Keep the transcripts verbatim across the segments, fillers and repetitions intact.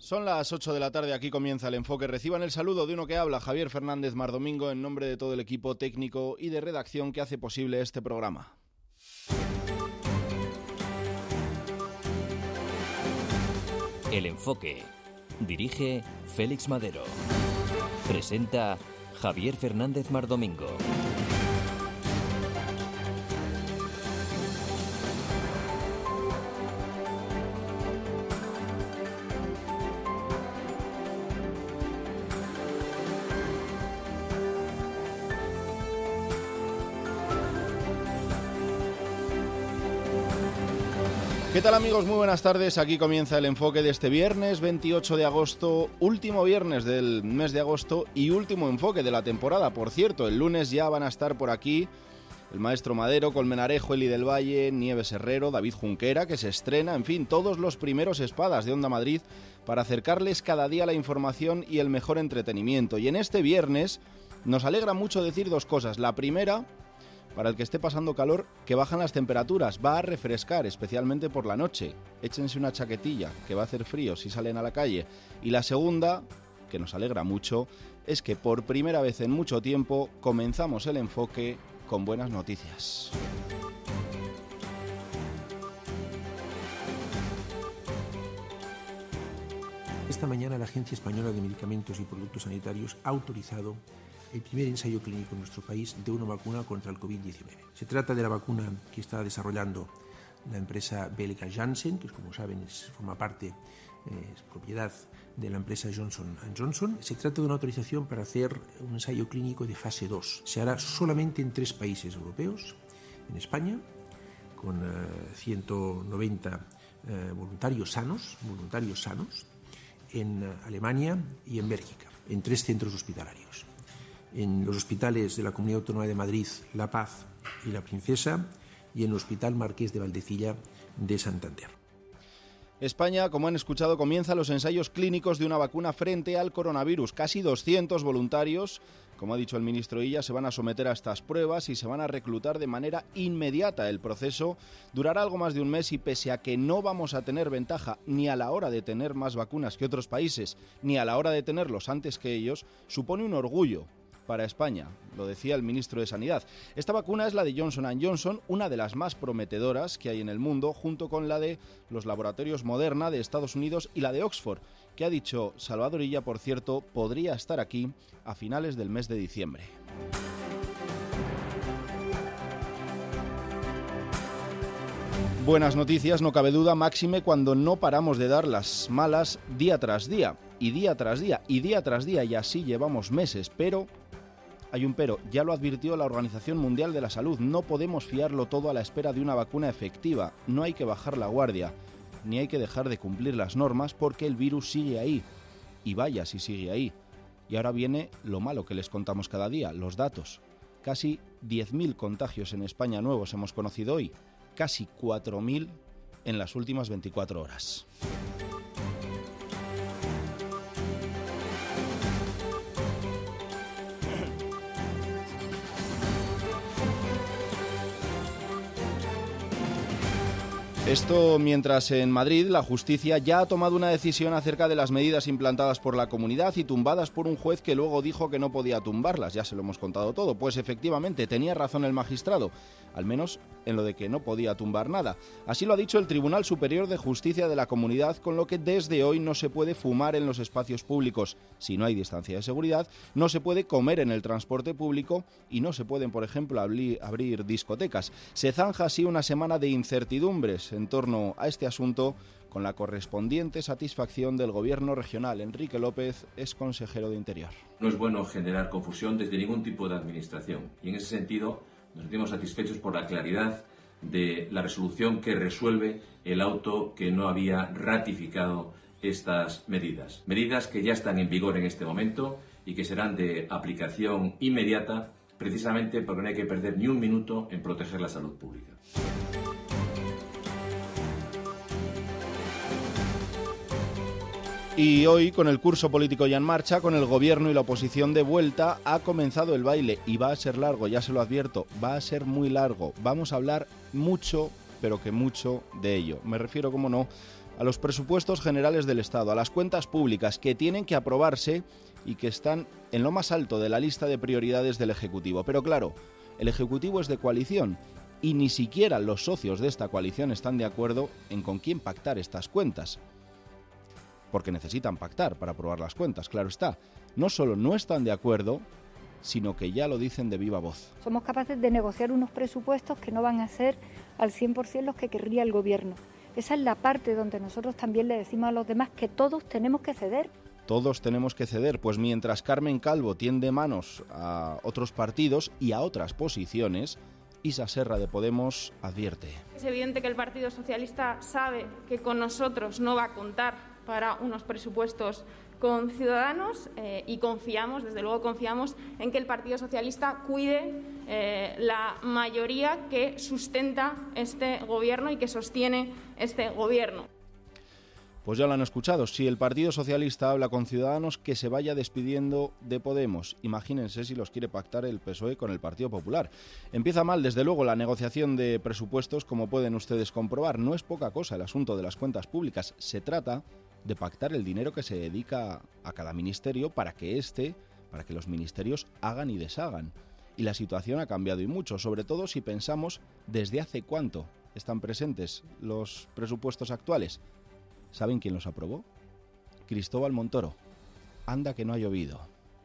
Son las ocho de la tarde, aquí comienza el enfoque. Reciban el saludo de uno que habla, Javier Fernández Mardomingo, en nombre de todo el equipo técnico y de redacción que hace posible este programa. El enfoque. Dirige Félix Madero. Presenta Javier Fernández Mardomingo. ¿Qué tal, amigos? Muy buenas tardes. Aquí comienza el enfoque de este viernes veintiocho de agosto, último viernes del mes de agosto y último enfoque de la temporada. Por cierto, el lunes ya van a estar por aquí el maestro Madero, Colmenarejo, Eli del Valle, Nieves Herrero, David Junquera, que se estrena, en fin, todos los primeros espadas de Onda Madrid para acercarles cada día la información y el mejor entretenimiento. Y en este viernes nos alegra mucho decir dos cosas. La primera, para el que esté pasando calor, que bajan las temperaturas, va a refrescar, especialmente por la noche. Échense una chaquetilla, que va a hacer frío si salen a la calle. Y la segunda, que nos alegra mucho, es que por primera vez en mucho tiempo comenzamos el enfoque con buenas noticias. Esta mañana la Agencia Española de Medicamentos y Productos Sanitarios ha autorizado el primer ensayo clínico en nuestro país de una vacuna contra el covid diecinueve. Se trata de la vacuna que está desarrollando la empresa belga Janssen, que como saben es, forma parte, eh, es propiedad de la empresa Johnson and Johnson. Se trata de una autorización para hacer un ensayo clínico de fase dos. Se hará solamente en tres países europeos, en España, con eh, ciento noventa eh, voluntarios sanos, voluntarios sanos, en eh, Alemania y en Bélgica, en tres centros hospitalarios. En los hospitales de la Comunidad Autónoma de Madrid, La Paz y La Princesa, y en el Hospital Marqués de Valdecilla de Santander. España, como han escuchado, comienza los ensayos clínicos de una vacuna frente al coronavirus. Casi doscientos voluntarios, como ha dicho el ministro Illa, se van a someter a estas pruebas y se van a reclutar de manera inmediata. El proceso durará algo más de un mes y pese a que no vamos a tener ventaja ni a la hora de tener más vacunas que otros países, ni a la hora de tenerlos antes que ellos, supone un orgullo para España, lo decía el ministro de Sanidad. Esta vacuna es la de Johnson and Johnson, una de las más prometedoras que hay en el mundo, junto con la de los laboratorios Moderna de Estados Unidos y la de Oxford, que ha dicho Salvador Illa, por cierto, podría estar aquí a finales del mes de diciembre. Buenas noticias, no cabe duda, máxime cuando no paramos de dar las malas día tras día, y día tras día, y día tras día, y así llevamos meses, pero hay un pero, ya lo advirtió la Organización Mundial de la Salud, no podemos fiarlo todo a la espera de una vacuna efectiva, no hay que bajar la guardia, ni hay que dejar de cumplir las normas porque el virus sigue ahí, y vaya si sigue ahí. Y ahora viene lo malo que les contamos cada día, los datos. Casi diez mil contagios en España nuevos hemos conocido hoy, casi cuatro mil en las últimas veinticuatro horas. Esto mientras en Madrid la justicia ya ha tomado una decisión acerca de las medidas implantadas por la comunidad y tumbadas por un juez que luego dijo que no podía tumbarlas. Ya se lo hemos contado todo. Pues efectivamente tenía razón el magistrado, al menos en lo de que no podía tumbar nada. Así lo ha dicho el Tribunal Superior de Justicia de la Comunidad, con lo que desde hoy no se puede fumar en los espacios públicos. Si no hay distancia de seguridad, no se puede comer en el transporte público y no se pueden, por ejemplo, abrir, abrir discotecas. Se zanja así una semana de incertidumbres en torno a este asunto, con la correspondiente satisfacción del Gobierno regional. Enrique López es consejero de Interior. No es bueno generar confusión desde ningún tipo de administración y en ese sentido nos sentimos satisfechos por la claridad de la resolución que resuelve el auto que no había ratificado estas medidas. Medidas que ya están en vigor en este momento y que serán de aplicación inmediata, precisamente porque no hay que perder ni un minuto en proteger la salud pública. Y hoy, con el curso político ya en marcha, con el gobierno y la oposición de vuelta, ha comenzado el baile y va a ser largo, ya se lo advierto, va a ser muy largo. Vamos a hablar mucho, pero que mucho de ello. Me refiero, como no, a los presupuestos generales del Estado, a las cuentas públicas que tienen que aprobarse y que están en lo más alto de la lista de prioridades del Ejecutivo. Pero claro, el Ejecutivo es de coalición y ni siquiera los socios de esta coalición están de acuerdo en con quién pactar estas cuentas. Porque necesitan pactar para aprobar las cuentas, claro está. No solo no están de acuerdo, sino que ya lo dicen de viva voz. Somos capaces de negociar unos presupuestos que no van a ser al cien por ciento los que querría el Gobierno. Esa es la parte donde nosotros también le decimos a los demás que todos tenemos que ceder. Todos tenemos que ceder, pues mientras Carmen Calvo tiende manos a otros partidos y a otras posiciones, Isa Serra de Podemos advierte. Es evidente que el Partido Socialista sabe que con nosotros no va a contar para unos presupuestos con Ciudadanos eh, y confiamos, desde luego confiamos en que el Partido Socialista cuide eh, la mayoría que sustenta este gobierno y que sostiene este gobierno. Pues ya lo han escuchado, si el Partido Socialista habla con Ciudadanos, que se vaya despidiendo de Podemos. Imagínense si los quiere pactar el P S O E con el Partido Popular. Empieza mal, desde luego, la negociación de presupuestos, como pueden ustedes comprobar. No es poca cosa el asunto de las cuentas públicas. Se trata de pactar el dinero que se dedica a cada ministerio para que éste, para que los ministerios hagan y deshagan. Y la situación ha cambiado y mucho, sobre todo si pensamos desde hace cuánto están presentes los presupuestos actuales. ¿Saben quién los aprobó? Cristóbal Montoro. Anda que no ha llovido.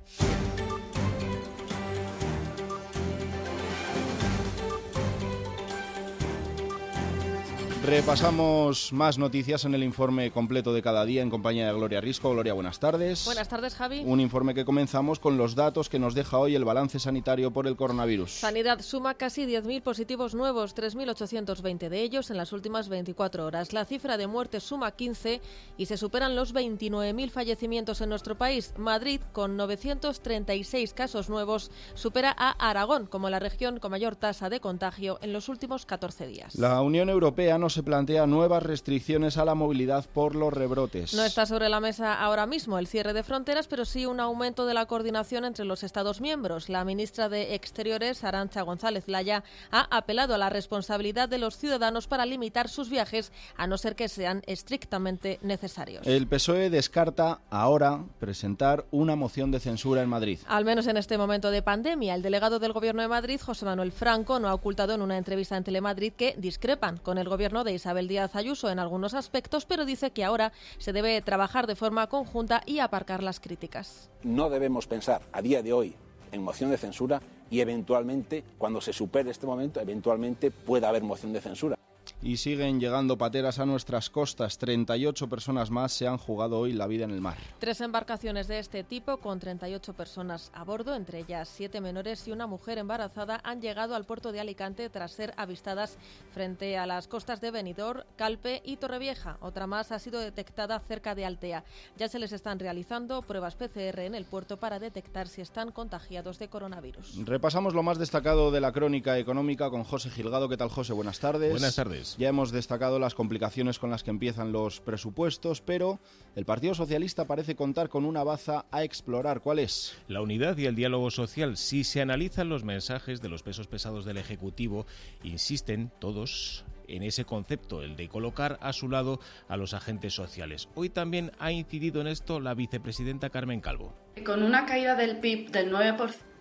Repasamos más noticias en el informe completo de cada día en compañía de Gloria Risco. Gloria, buenas tardes. Buenas tardes, Javi. Un informe que comenzamos con los datos que nos deja hoy el balance sanitario por el coronavirus. Sanidad suma casi diez mil positivos nuevos, tres mil ochocientos veinte de ellos en las últimas veinticuatro horas. La cifra de muertes suma quince y se superan los veintinueve mil fallecimientos en nuestro país. Madrid, con novecientos treinta y seis casos nuevos, supera a Aragón como la región con mayor tasa de contagio en los últimos catorce días. La Unión Europea no se plantea nuevas restricciones a la movilidad por los rebrotes. No está sobre la mesa ahora mismo el cierre de fronteras, pero sí un aumento de la coordinación entre los Estados miembros. La ministra de Exteriores, Arantxa González Laya, ha apelado a la responsabilidad de los ciudadanos para limitar sus viajes, a no ser que sean estrictamente necesarios. El P S O E descarta ahora presentar una moción de censura en Madrid. Al menos en este momento de pandemia. El delegado del Gobierno de Madrid, José Manuel Franco, no ha ocultado en una entrevista en Telemadrid que discrepan con el Gobierno de Isabel Díaz Ayuso en algunos aspectos, pero dice que ahora se debe trabajar de forma conjunta y aparcar las críticas. No debemos pensar a día de hoy en moción de censura y eventualmente, cuando se supere este momento, eventualmente pueda haber moción de censura. Y siguen llegando pateras a nuestras costas. treinta y ocho personas más se han jugado hoy la vida en el mar. Tres embarcaciones de este tipo, con treinta y ocho personas a bordo, entre ellas siete menores y una mujer embarazada, han llegado al puerto de Alicante tras ser avistadas frente a las costas de Benidorm, Calpe y Torrevieja. Otra más ha sido detectada cerca de Altea. Ya se les están realizando pruebas P C R en el puerto para detectar si están contagiados de coronavirus. Repasamos lo más destacado de la crónica económica con José Gilgado. ¿Qué tal, José? Buenas tardes. Buenas tardes. Ya hemos destacado las complicaciones con las que empiezan los presupuestos, pero el Partido Socialista parece contar con una baza a explorar. ¿Cuál es? La unidad y el diálogo social. Si se analizan los mensajes de los pesos pesados del Ejecutivo, insisten todos en ese concepto, el de colocar a su lado a los agentes sociales. Hoy también ha incidido en esto la vicepresidenta Carmen Calvo. Con una caída del P I B del nueve por ciento.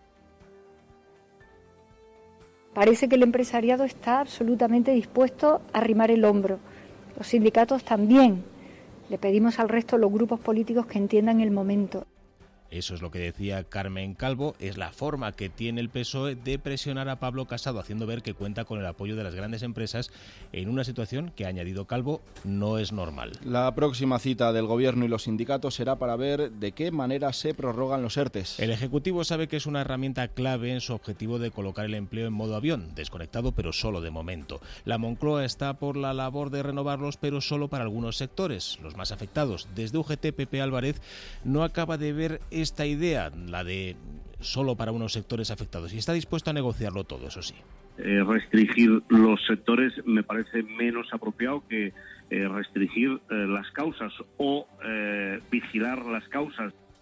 Parece que el empresariado está absolutamente dispuesto a arrimar el hombro. Los sindicatos también. Le pedimos al resto de los grupos políticos que entiendan el momento. Eso es lo que decía Carmen Calvo, es la forma que tiene el P S O E de presionar a Pablo Casado, haciendo ver que cuenta con el apoyo de las grandes empresas en una situación que, ha añadido Calvo, no es normal. La próxima cita del Gobierno y los sindicatos será para ver de qué manera se prorrogan los ERTES. El Ejecutivo sabe que es una herramienta clave en su objetivo de colocar el empleo en modo avión, desconectado pero solo de momento. La Moncloa está por la labor de renovarlos, pero solo para algunos sectores, los más afectados. Desde U G T, Pepe Álvarez no acaba de ver esta idea, la de solo para unos sectores afectados, y está dispuesto a negociarlo todo, eso sí. Eh, restringir los sectores me parece menos apropiado que eh, restringir eh, las causas o eh, vigilar las causas.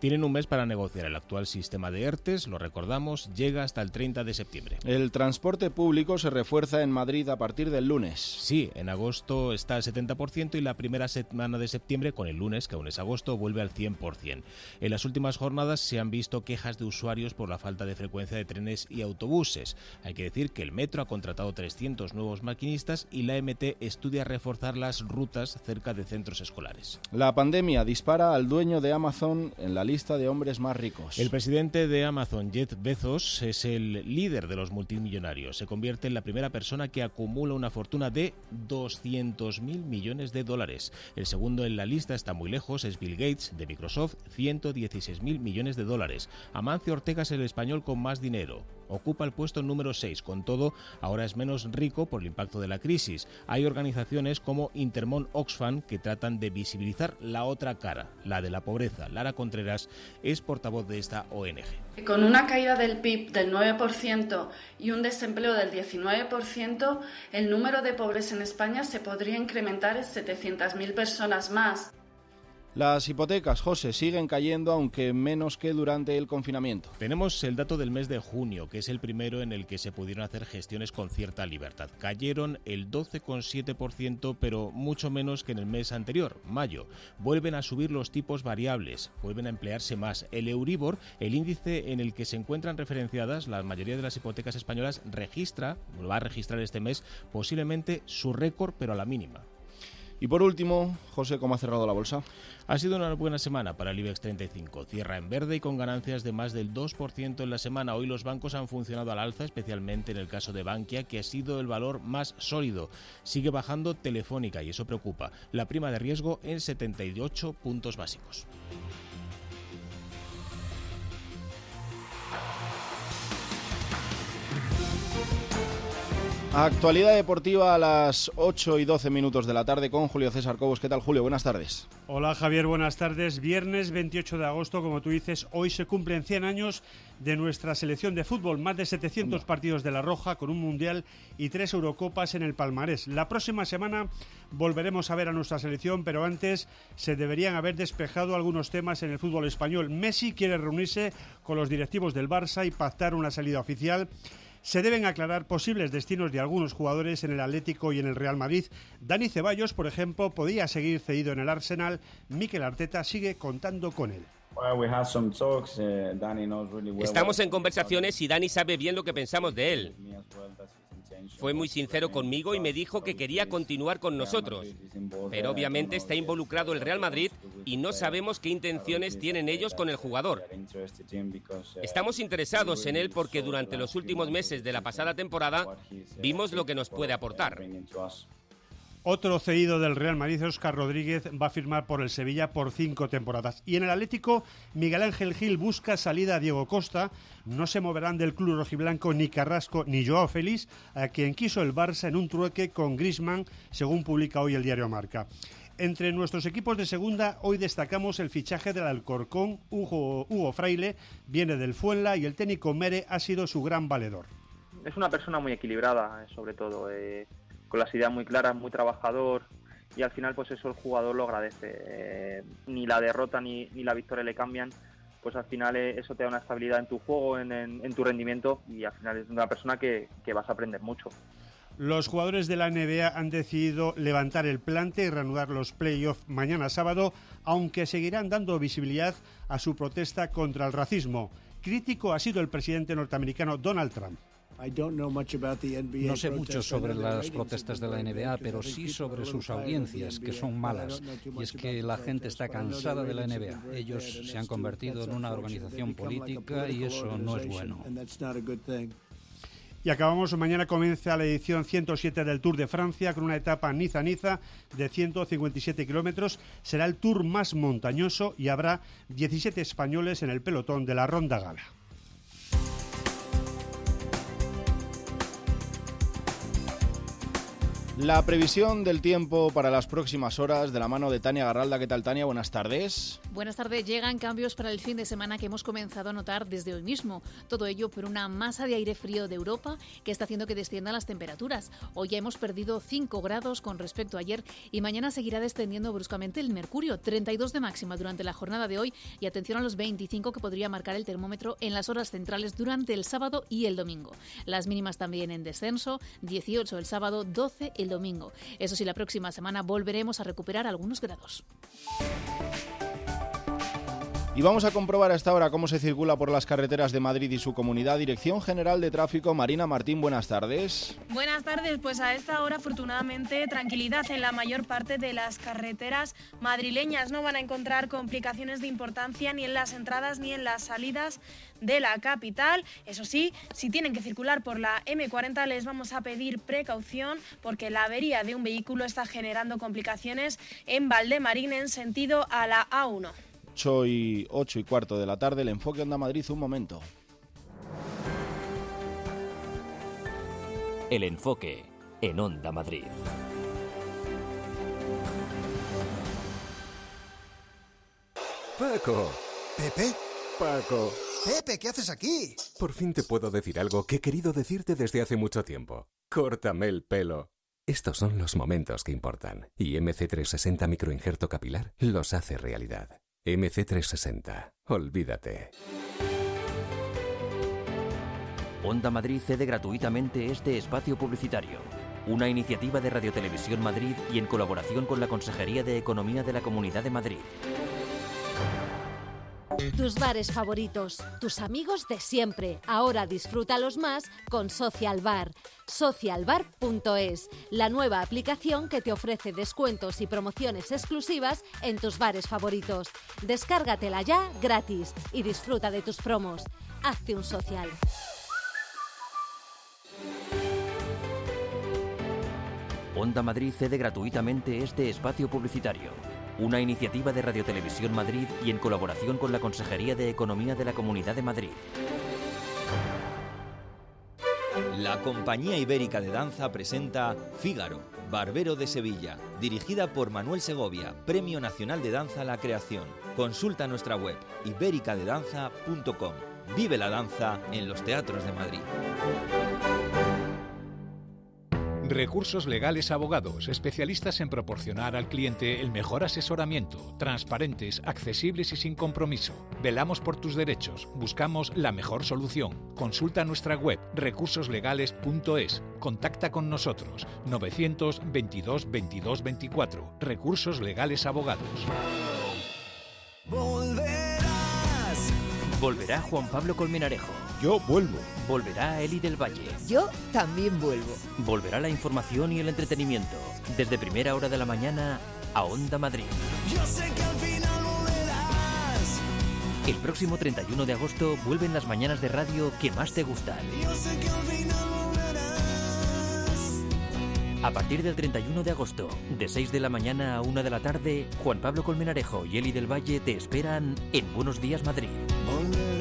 Tienen un mes para negociar. El actual sistema de ERTES, lo recordamos, llega hasta el treinta de septiembre. El transporte público se refuerza en Madrid a partir del lunes. Sí, en agosto está al setenta por ciento y la primera semana de septiembre, con el lunes, que aún es agosto, vuelve al cien por ciento. En las últimas jornadas se han visto quejas de usuarios por la falta de frecuencia de trenes y autobuses. Hay que decir que el metro ha contratado trescientos nuevos maquinistas y la M T estudia reforzar las rutas cerca de centros escolares. La pandemia dispara al dueño de Amazon en la lista de hombres más ricos. El presidente de Amazon, Jeff Bezos, es el líder de los multimillonarios. Se convierte en la primera persona que acumula una fortuna de doscientos mil millones de dólares. El segundo en la lista está muy lejos, es Bill Gates, de Microsoft, ciento dieciséis mil millones de dólares. Amancio Ortega es el español con más dinero. Ocupa el puesto número seis. Con todo, ahora es menos rico por el impacto de la crisis. Hay organizaciones como Intermón Oxfam que tratan de visibilizar la otra cara, la de la pobreza. Lara Contreras es portavoz de esta O N G. Con una caída del P I B del nueve por ciento y un desempleo del diecinueve por ciento, el número de pobres en España se podría incrementar en setecientas mil personas más. Las hipotecas, José, siguen cayendo, aunque menos que durante el confinamiento. Tenemos el dato del mes de junio, que es el primero en el que se pudieron hacer gestiones con cierta libertad. Cayeron el doce coma siete por ciento, pero mucho menos que en el mes anterior, mayo. Vuelven a subir los tipos variables, vuelven a emplearse más. El Euribor, el índice en el que se encuentran referenciadas la mayoría de las hipotecas españolas, registra, va a registrar este mes, posiblemente su récord, pero a la mínima. Y por último, José, ¿cómo ha cerrado la bolsa? Ha sido una buena semana para el IBEX treinta y cinco. Cierra en verde y con ganancias de más del dos por ciento en la semana. Hoy los bancos han funcionado al alza, especialmente en el caso de Bankia, que ha sido el valor más sólido. Sigue bajando Telefónica y eso preocupa. La prima de riesgo en setenta y ocho puntos básicos. Actualidad deportiva a las ocho y doce minutos de la tarde con Julio César Cobos. ¿Qué tal, Julio? Buenas tardes. Hola, Javier. Buenas tardes. Viernes veintiocho de agosto, como tú dices, hoy se cumplen cien años de nuestra selección de fútbol. Más de setecientos partidos de la Roja con un Mundial y tres Eurocopas en el palmarés. La próxima semana volveremos a ver a nuestra selección, pero antes se deberían haber despejado algunos temas en el fútbol español. Messi quiere reunirse con los directivos del Barça y pactar una salida oficial. Se deben aclarar posibles destinos de algunos jugadores en el Atlético y en el Real Madrid. Dani Ceballos, por ejemplo, podía seguir cedido en el Arsenal. Mikel Arteta sigue contando con él. Estamos en conversaciones y Dani sabe bien lo que pensamos de él. Fue muy sincero conmigo y me dijo que quería continuar con nosotros. Pero obviamente está involucrado el Real Madrid y no sabemos qué intenciones tienen ellos con el jugador. Estamos interesados en él porque durante los últimos meses de la pasada temporada vimos lo que nos puede aportar. Otro cedido del Real Madrid, Óscar Rodríguez, va a firmar por el Sevilla por cinco temporadas. Y en el Atlético, Miguel Ángel Gil busca salida a Diego Costa. No se moverán del club rojiblanco ni Carrasco ni Joao Félix, a quien quiso el Barça en un trueque con Griezmann, según publica hoy el diario Marca. Entre nuestros equipos de segunda, hoy destacamos el fichaje del Alcorcón. Hugo, Hugo Fraile viene del Fuenla y el técnico Mere ha sido su gran valedor. Es una persona muy equilibrada, sobre todo, eh... con las ideas muy claras, muy trabajador, y al final pues eso el jugador lo agradece. Eh, ni la derrota ni, ni la victoria le cambian, pues al final eh, eso te da una estabilidad en tu juego, en, en, en tu rendimiento, y al final es una persona que, que vas a aprender mucho. Los jugadores de la N B A han decidido levantar el plante y reanudar los playoffs mañana sábado, aunque seguirán dando visibilidad a su protesta contra el racismo. Crítico ha sido el presidente norteamericano Donald Trump. No sé mucho sobre las protestas de la N B A, pero sí sobre sus audiencias, que son malas. Y es que la gente está cansada de la N B A. Ellos se han convertido en una organización política y eso no es bueno. Y acabamos, mañana comienza la edición ciento siete del Tour de Francia con una etapa Niza-Niza de ciento cincuenta y siete kilómetros. Será el tour más montañoso y habrá diecisiete españoles en el pelotón de la Ronda Gala. La previsión del tiempo para las próximas horas de la mano de Tania Garralda. ¿Qué tal, Tania? Buenas tardes. Buenas tardes. Llegan cambios para el fin de semana que hemos comenzado a notar desde hoy mismo. Todo ello por una masa de aire frío de Europa que está haciendo que desciendan las temperaturas. Hoy ya hemos perdido cinco grados con respecto a ayer y mañana seguirá descendiendo bruscamente el mercurio. treinta y dos de máxima durante la jornada de hoy y atención a los veinticinco que podría marcar el termómetro en las horas centrales durante el sábado y el domingo. Las mínimas también en descenso, dieciocho el sábado, doce el domingo. Eso sí, la próxima semana volveremos a recuperar algunos grados. Y vamos a comprobar a esta hora cómo se circula por las carreteras de Madrid y su comunidad. Dirección General de Tráfico, Marina Martín, buenas tardes. Buenas tardes, pues a esta hora afortunadamente tranquilidad en la mayor parte de las carreteras madrileñas. No van a encontrar complicaciones de importancia ni en las entradas ni en las salidas de la capital. Eso sí, si tienen que circular por la eme cuarenta les vamos a pedir precaución porque la avería de un vehículo está generando complicaciones en Valdemarín en sentido a la A uno. ocho y, ocho y cuarto de la tarde, el enfoque Onda Madrid, un momento. El enfoque en Onda Madrid. Paco. ¿Pepe? Paco. Pepe, ¿qué haces aquí? Por fin te puedo decir algo que he querido decirte desde hace mucho tiempo. Córtame el pelo. Estos son los momentos que importan. Y eme ce trescientos sesenta microinjerto capilar los hace realidad. eme ce trescientos sesenta. Olvídate. Onda Madrid cede gratuitamente este espacio publicitario. Una iniciativa de Radio Televisión Madrid y en colaboración con la Consejería de Economía de la Comunidad de Madrid. Tus bares favoritos, tus amigos de siempre. Ahora disfrútalos más con Social Bar. social bar punto es, la nueva aplicación que te ofrece descuentos y promociones exclusivas en tus bares favoritos. Descárgatela ya gratis y disfruta de tus promos. Hazte un social. Onda Madrid cede gratuitamente este espacio publicitario. Una iniciativa de Radio Televisión Madrid y en colaboración con la Consejería de Economía de la Comunidad de Madrid. La Compañía Ibérica de Danza presenta Fígaro, Barbero de Sevilla, dirigida por Manuel Segovia, Premio Nacional de Danza a la Creación. Consulta nuestra web ibérica de danza punto com. Vive la danza en los teatros de Madrid. Recursos Legales Abogados, especialistas en proporcionar al cliente el mejor asesoramiento, transparentes, accesibles y sin compromiso. Velamos por tus derechos, buscamos la mejor solución. Consulta nuestra web recursos legales punto es. Contacta con nosotros novecientos veintidós veintidós veinticuatro. Recursos Legales Abogados. Volverá Juan Pablo Colmenarejo. Yo vuelvo. Volverá Eli del Valle. Yo también vuelvo. Volverá la información y el entretenimiento. Desde primera hora de la mañana a Onda Madrid. Yo sé que al final volverás. El próximo treinta y uno de agosto vuelven las mañanas de radio que más te gustan. Yo sé que al final volverás. A partir del treinta y uno de agosto, de seis de la mañana a una de la tarde, Juan Pablo Colmenarejo y Eli del Valle te esperan en Buenos Días Madrid. Volverás.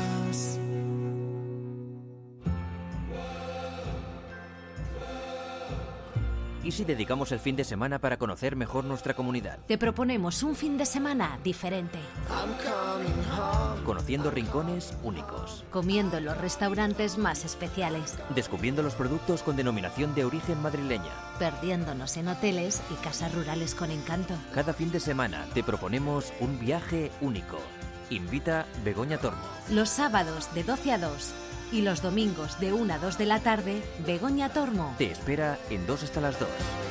¿Y si dedicamos el fin de semana para conocer mejor nuestra comunidad? Te proponemos un fin de semana diferente. Conociendo rincones únicos. Comiendo en los restaurantes más especiales. Descubriendo los productos con denominación de origen madrileña. Perdiéndonos en hoteles y casas rurales con encanto. Cada fin de semana te proponemos un viaje único. Invita Begoña Tormo. Los sábados de doce a dos. Y los domingos de una a dos de la tarde, Begoña Tormo te espera en dos hasta las dos.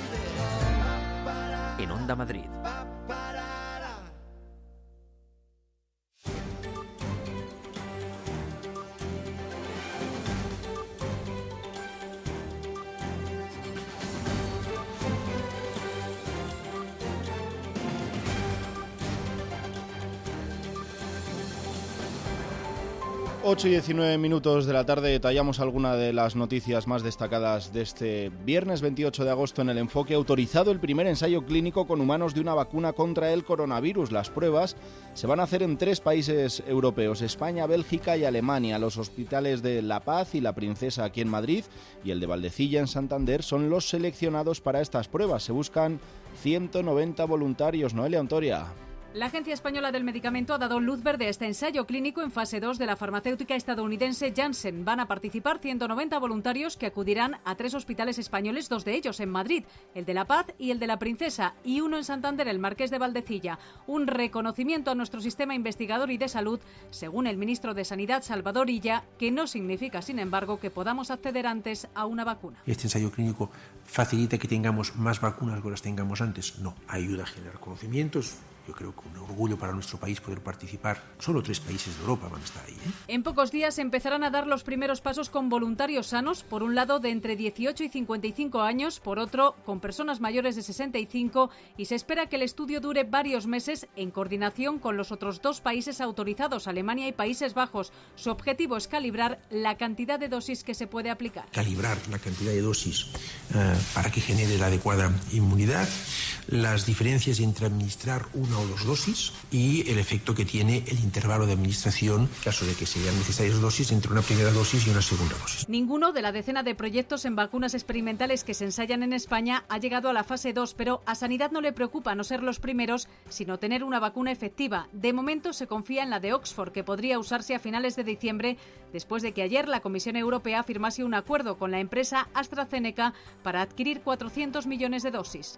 En Onda Madrid. ocho y diecinueve minutos de la tarde, detallamos alguna de las noticias más destacadas de este viernes veintiocho de agosto en el Enfoque. Autorizado el primer ensayo clínico con humanos de una vacuna contra el coronavirus. Las pruebas se van a hacer en tres países europeos: España, Bélgica y Alemania. Los hospitales de La Paz y La Princesa aquí en Madrid y el de Valdecilla en Santander son los seleccionados para estas pruebas. Se buscan ciento noventa voluntarios. Noelia Ontoria. La Agencia Española del Medicamento ha dado luz verde a este ensayo clínico en fase dos de la farmacéutica estadounidense Janssen. Van a participar ciento noventa voluntarios que acudirán a tres hospitales españoles, dos de ellos en Madrid, el de La Paz y el de La Princesa, y uno en Santander, el Marqués de Valdecilla. Un reconocimiento a nuestro sistema investigador y de salud, según el ministro de Sanidad, Salvador Illa, que no significa, sin embargo, que podamos acceder antes a una vacuna. ¿Este ensayo clínico facilita que tengamos más vacunas que las tengamos antes? No, ayuda a generar conocimientos. Yo creo que un orgullo para nuestro país poder participar. Solo tres países de Europa van a estar ahí, ¿eh? En pocos días empezarán a dar los primeros pasos con voluntarios sanos, por un lado de entre dieciocho y cincuenta y cinco años, por otro con personas mayores de sesenta y cinco, y se espera que el estudio dure varios meses en coordinación con los otros dos países autorizados, Alemania y Países Bajos. Su objetivo es calibrar la cantidad de dosis que se puede aplicar. Calibrar la cantidad de dosis uh, para que genere la adecuada inmunidad, las diferencias entre administrar una o dos dosis y el efecto que tiene el intervalo de administración en caso de que sean necesarias dosis entre una primera dosis y una segunda dosis. Ninguno de la decena de proyectos en vacunas experimentales que se ensayan en España ha llegado a la fase dos, pero a Sanidad no le preocupa no ser los primeros, sino tener una vacuna efectiva. De momento se confía en la de Oxford, que podría usarse a finales de diciembre, después de que ayer la Comisión Europea firmase un acuerdo con la empresa AstraZeneca para adquirir cuatrocientos millones de dosis.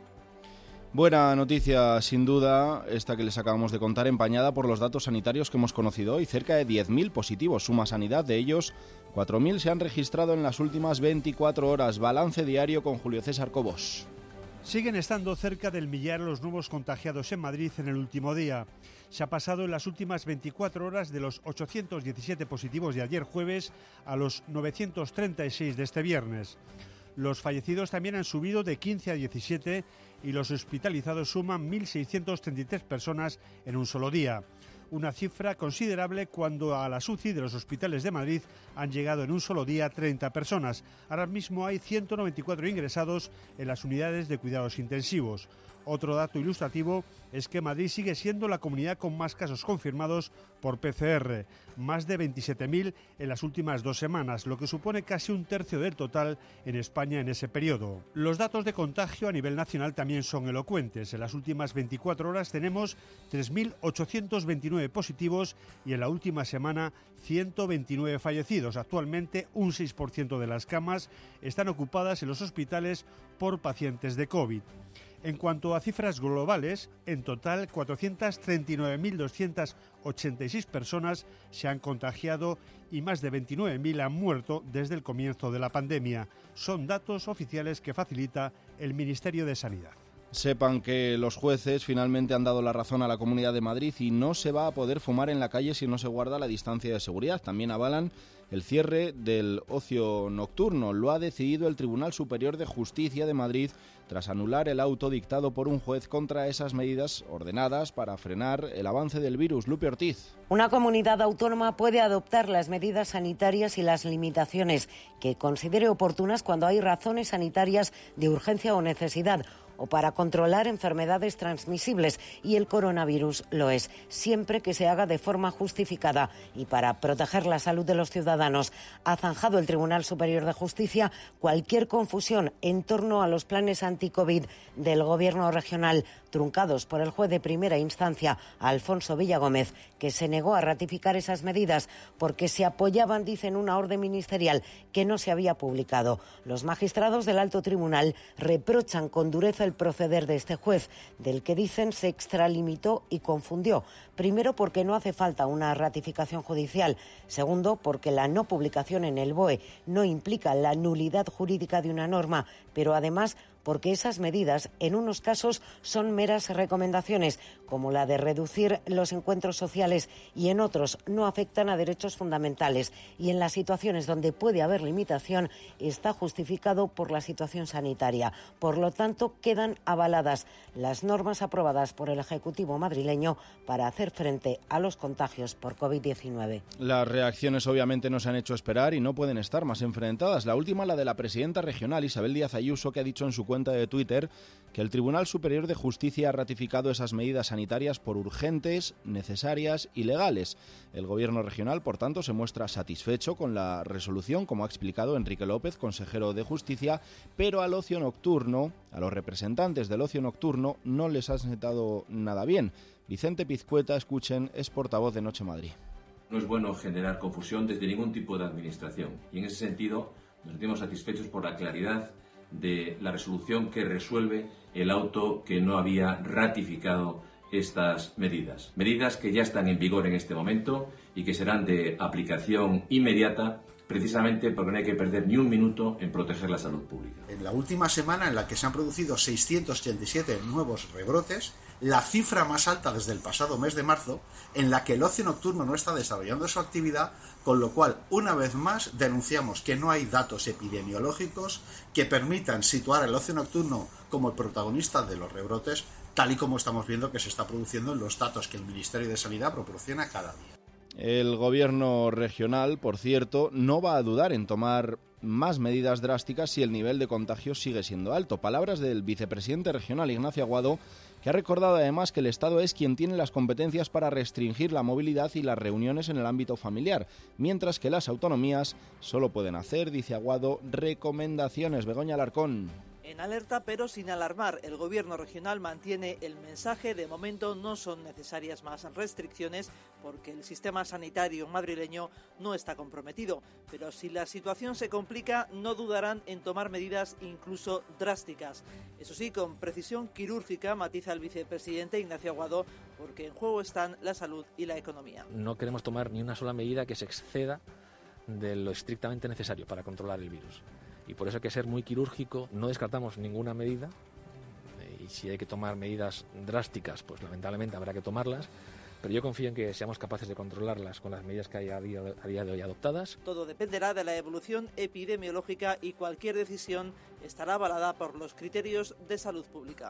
Buena noticia, sin duda, esta que les acabamos de contar, empañada por los datos sanitarios que hemos conocido hoy. Cerca de diez mil positivos suma Sanidad, de ellos cuatro mil se han registrado en las últimas veinticuatro horas. Balance diario con Julio César Cobos. Siguen estando cerca del millar los nuevos contagiados en Madrid en el último día. Se ha pasado en las últimas veinticuatro horas de los ochocientos diecisiete positivos de ayer jueves a los novecientos treinta y seis de este viernes. Los fallecidos también han subido de quince a diecisiete y los hospitalizados suman mil seiscientas treinta y tres personas en un solo día. Una cifra considerable cuando a las U C I de los hospitales de Madrid han llegado en un solo día treinta personas. Ahora mismo hay ciento noventa y cuatro ingresados en las unidades de cuidados intensivos. Otro dato ilustrativo es que Madrid sigue siendo la comunidad con más casos confirmados por P C R, más de veintisiete mil en las últimas dos semanas, lo que supone casi un tercio del total en España en ese periodo. Los datos de contagio a nivel nacional también son elocuentes. En las últimas veinticuatro horas tenemos tres mil ochocientos veintinueve positivos y en la última semana ciento veintinueve fallecidos. Actualmente un seis por ciento de las camas están ocupadas en los hospitales por pacientes de COVID. En cuanto a cifras globales, en total cuatrocientas treinta y nueve mil doscientas ochenta y seis personas se han contagiado y más de veintinueve mil han muerto desde el comienzo de la pandemia. Son datos oficiales que facilita el Ministerio de Sanidad. Sepan que los jueces finalmente han dado la razón a la Comunidad de Madrid y no se va a poder fumar en la calle si no se guarda la distancia de seguridad. También avalan el cierre del ocio nocturno. Lo ha decidido el Tribunal Superior de Justicia de Madrid tras anular el auto dictado por un juez contra esas medidas ordenadas para frenar el avance del virus. Lupe Ortiz. Una comunidad autónoma puede adoptar las medidas sanitarias y las limitaciones que considere oportunas cuando hay razones sanitarias de urgencia o necesidad, o para controlar enfermedades transmisibles, y el coronavirus lo es, siempre que se haga de forma justificada y para proteger la salud de los ciudadanos. Ha zanjado el Tribunal Superior de Justicia cualquier confusión en torno a los planes anti-COVID del Gobierno regional, truncados por el juez de primera instancia, Alfonso Villagómez, que se negó a ratificar esas medidas porque se apoyaban, dice, en una orden ministerial que no se había publicado. Los magistrados del Alto Tribunal reprochan con dureza el proceder de este juez, del que dicen se extralimitó y confundió. Primero, porque no hace falta una ratificación judicial. Segundo, porque la no publicación en el B O E no implica la nulidad jurídica de una norma, pero además porque esas medidas en unos casos son meras recomendaciones, como la de reducir los encuentros sociales, y en otros no afectan a derechos fundamentales, y en las situaciones donde puede haber limitación está justificado por la situación sanitaria. Por lo tanto, quedan avaladas las normas aprobadas por el Ejecutivo madrileño para hacer frente a los contagios por covid diecinueve. Las reacciones obviamente no se han hecho esperar y no pueden estar más enfrentadas. La última, la de la presidenta regional, Isabel Díaz Ayuso, que ha dicho en su cuenta de Twitter que el Tribunal Superior de Justicia ha ratificado esas medidas sanitarias por urgentes, necesarias y legales. El Gobierno regional, por tanto, se muestra satisfecho con la resolución, como ha explicado Enrique López, consejero de Justicia, pero al ocio nocturno, a los representantes del ocio nocturno, no les ha sentado nada bien. Vicente Pizcueta, escuchen, es portavoz de Noche Madrid. No es bueno generar confusión desde ningún tipo de administración, y en ese sentido nos sentimos satisfechos por la claridad de la resolución que resuelve el auto que no había ratificado estas medidas. Medidas que ya están en vigor en este momento y que serán de aplicación inmediata, precisamente porque no hay que perder ni un minuto en proteger la salud pública. En la última semana, en la que se han producido seiscientos ochenta y siete nuevos rebrotes, la cifra más alta desde el pasado mes de marzo, en la que el ocio nocturno no está desarrollando su actividad, con lo cual, una vez más, denunciamos que no hay datos epidemiológicos que permitan situar el ocio nocturno como el protagonista de los rebrotes, tal y como estamos viendo que se está produciendo en los datos que el Ministerio de Sanidad proporciona cada día. El Gobierno regional, por cierto, no va a dudar en tomar más medidas drásticas si el nivel de contagios sigue siendo alto. Palabras del vicepresidente regional, Ignacio Aguado, que ha recordado además que el Estado es quien tiene las competencias para restringir la movilidad y las reuniones en el ámbito familiar, mientras que las autonomías solo pueden hacer, dice Aguado, recomendaciones. Begoña Alarcón. En alerta pero sin alarmar, el Gobierno regional mantiene el mensaje: de momento no son necesarias más restricciones porque el sistema sanitario madrileño no está comprometido. Pero si la situación se complica, no dudarán en tomar medidas incluso drásticas. Eso sí, con precisión quirúrgica, matiza el vicepresidente Ignacio Aguado, porque en juego están la salud y la economía. No queremos tomar ni una sola medida que se exceda de lo estrictamente necesario para controlar el virus. Y por eso hay que ser muy quirúrgico, no descartamos ninguna medida, y si hay que tomar medidas drásticas, pues lamentablemente habrá que tomarlas, pero yo confío en que seamos capaces de controlarlas con las medidas que hay a día, a día de hoy adoptadas. Todo dependerá de la evolución epidemiológica y cualquier decisión estará avalada por los criterios de salud pública.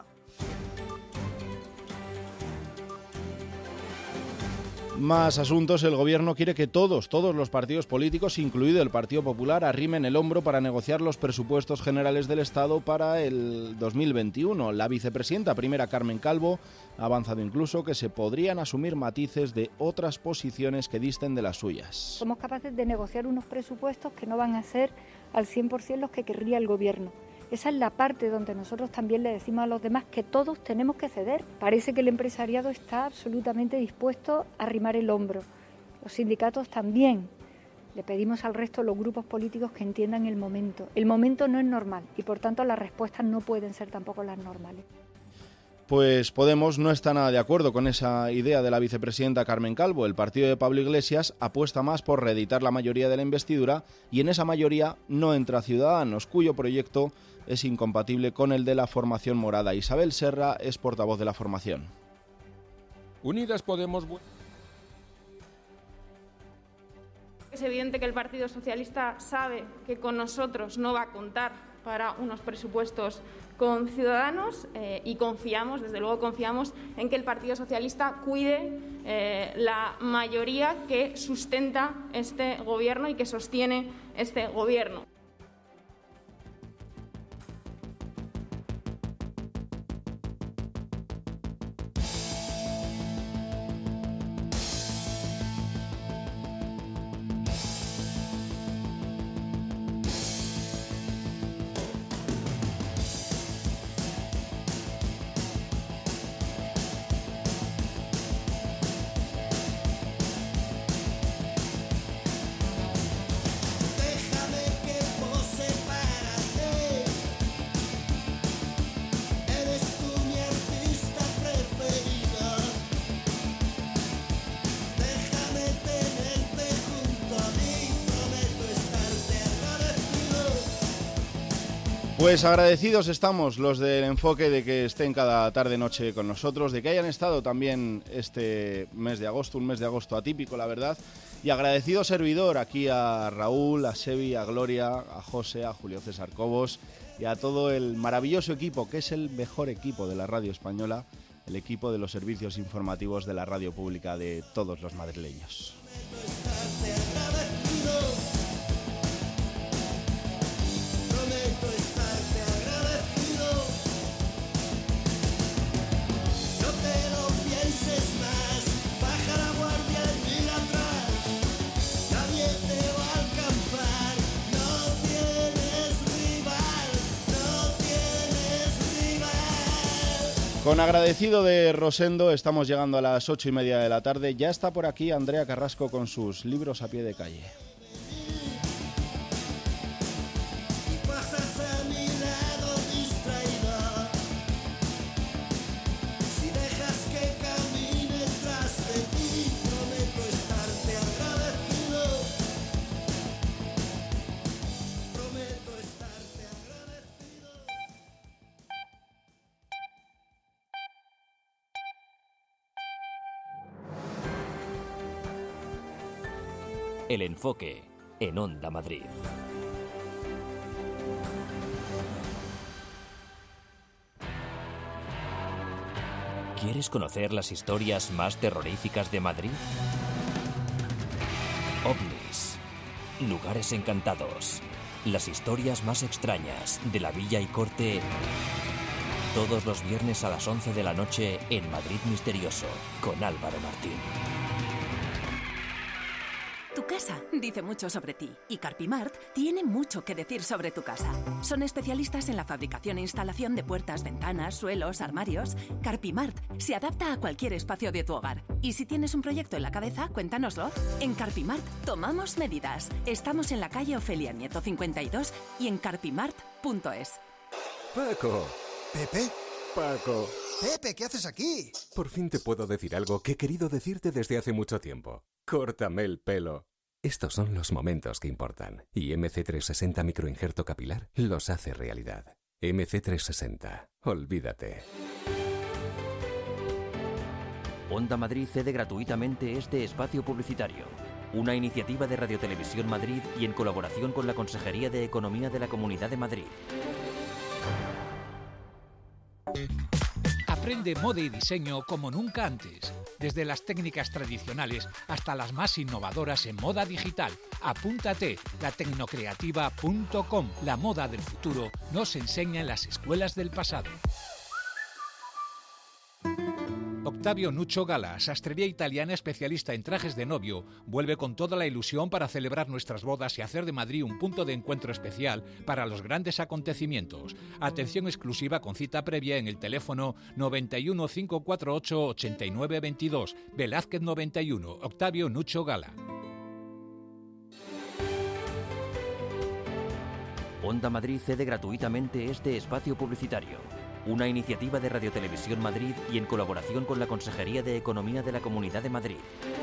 Más asuntos. El Gobierno quiere que todos, todos los partidos políticos, incluido el Partido Popular, arrimen el hombro para negociar los presupuestos generales del Estado para el dos mil veintiuno. La vicepresidenta primera, Carmen Calvo, ha avanzado incluso que se podrían asumir matices de otras posiciones que disten de las suyas. Somos capaces de negociar unos presupuestos que no van a ser al cien por ciento los que querría el Gobierno. Esa es la parte donde nosotros también le decimos a los demás que todos tenemos que ceder. Parece que el empresariado está absolutamente dispuesto a arrimar el hombro. Los sindicatos también. Le pedimos al resto de los grupos políticos que entiendan el momento. El momento no es normal y por tanto las respuestas no pueden ser tampoco las normales. Pues Podemos no está nada de acuerdo con esa idea de la vicepresidenta Carmen Calvo. El partido de Pablo Iglesias apuesta más por reeditar la mayoría de la investidura y en esa mayoría no entra Ciudadanos, cuyo proyecto es incompatible con el de la formación morada. Isabel Serra es portavoz de la formación. Unidas Podemos... Es evidente que el Partido Socialista sabe que con nosotros no va a contar para unos presupuestos con Ciudadanos eh, y confiamos, desde luego confiamos en que el Partido Socialista cuide eh, la mayoría que sustenta este gobierno y que sostiene este gobierno. Déjame que Pues agradecidos estamos los del Enfoque de que estén cada tarde-noche con nosotros, de que hayan estado también este mes de agosto, un mes de agosto atípico, la verdad, y agradecido servidor aquí a Raúl, a Sebi, a Gloria, a José, a Julio César Cobos y a todo el maravilloso equipo, que es el mejor equipo de la radio española, el equipo de los servicios informativos de la radio pública de todos los madrileños. Con agradecido de Rosendo estamos llegando a las ocho y media de la tarde. Ya está por aquí Andrea Carrasco con sus libros a pie de calle. El Enfoque, en Onda Madrid. ¿Quieres conocer las historias más terroríficas de Madrid? OVNIs, lugares encantados, las historias más extrañas de la Villa y Corte, todos los viernes a las once de la noche en Madrid Misterioso, con Álvaro Martín. Tu casa dice mucho sobre ti y Carpimart tiene mucho que decir sobre tu casa. Son especialistas en la fabricación e instalación de puertas, ventanas, suelos, armarios. Carpimart se adapta a cualquier espacio de tu hogar. Y si tienes un proyecto en la cabeza, cuéntanoslo. En Carpimart tomamos medidas. Estamos en la calle Ofelia Nieto cincuenta y dos y en carpimart punto es. Paco. ¿Pepe? Paco. Pepe, ¿qué haces aquí? Por fin te puedo decir algo que he querido decirte desde hace mucho tiempo. Córtame el pelo. Estos son los momentos que importan. Y M C trescientos sesenta microinjerto capilar los hace realidad. M C trescientos sesenta. Olvídate. Onda Madrid cede gratuitamente este espacio publicitario. Una iniciativa de Radio Televisión Madrid y en colaboración con la Consejería de Economía de la Comunidad de Madrid. Aprende moda y diseño como nunca antes. Desde las técnicas tradicionales hasta las más innovadoras en moda digital. Apúntate, la tecnocreativa punto com. La moda del futuro nos enseña en las escuelas del pasado. Octavio Nuccio Gala, sastrería italiana especialista en trajes de novio, vuelve con toda la ilusión para celebrar nuestras bodas y hacer de Madrid un punto de encuentro especial para los grandes acontecimientos. Atención exclusiva con cita previa en el teléfono noventa y uno, cinco cuatro ocho, ochenta y nueve veintidós, Velázquez noventa y uno, Octavio Nuccio Gala. Onda Madrid cede gratuitamente este espacio publicitario. Una iniciativa de Radio Televisión Madrid y en colaboración con la Consejería de Economía de la Comunidad de Madrid.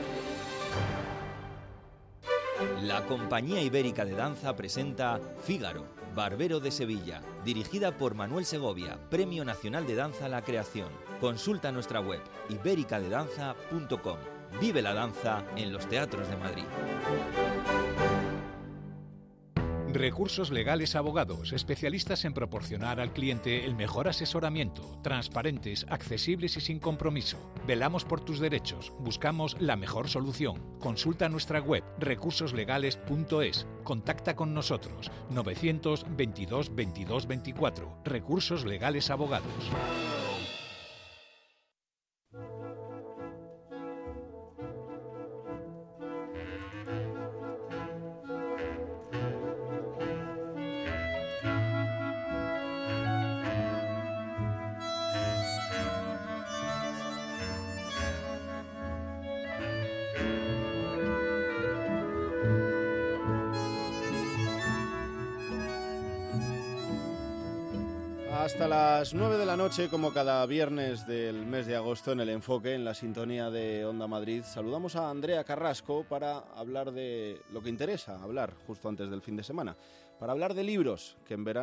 La Compañía Ibérica de Danza presenta Fígaro, Barbero de Sevilla, dirigida por Manuel Segovia, Premio Nacional de Danza a la Creación. Consulta nuestra web ibérica de danza punto com. Vive la danza en los teatros de Madrid. Recursos Legales Abogados, especialistas en proporcionar al cliente el mejor asesoramiento, transparentes, accesibles y sin compromiso. Velamos por tus derechos, buscamos la mejor solución. Consulta nuestra web recursos legales punto es. Contacta con nosotros novecientos veintidós veintidós veinticuatro. Recursos Legales Abogados. Hasta las nueve de la noche, como cada viernes del mes de agosto, en el Enfoque, en la sintonía de Onda Madrid, saludamos a Andrea Carrasco para hablar de lo que interesa hablar justo antes del fin de semana, para hablar de libros que en verano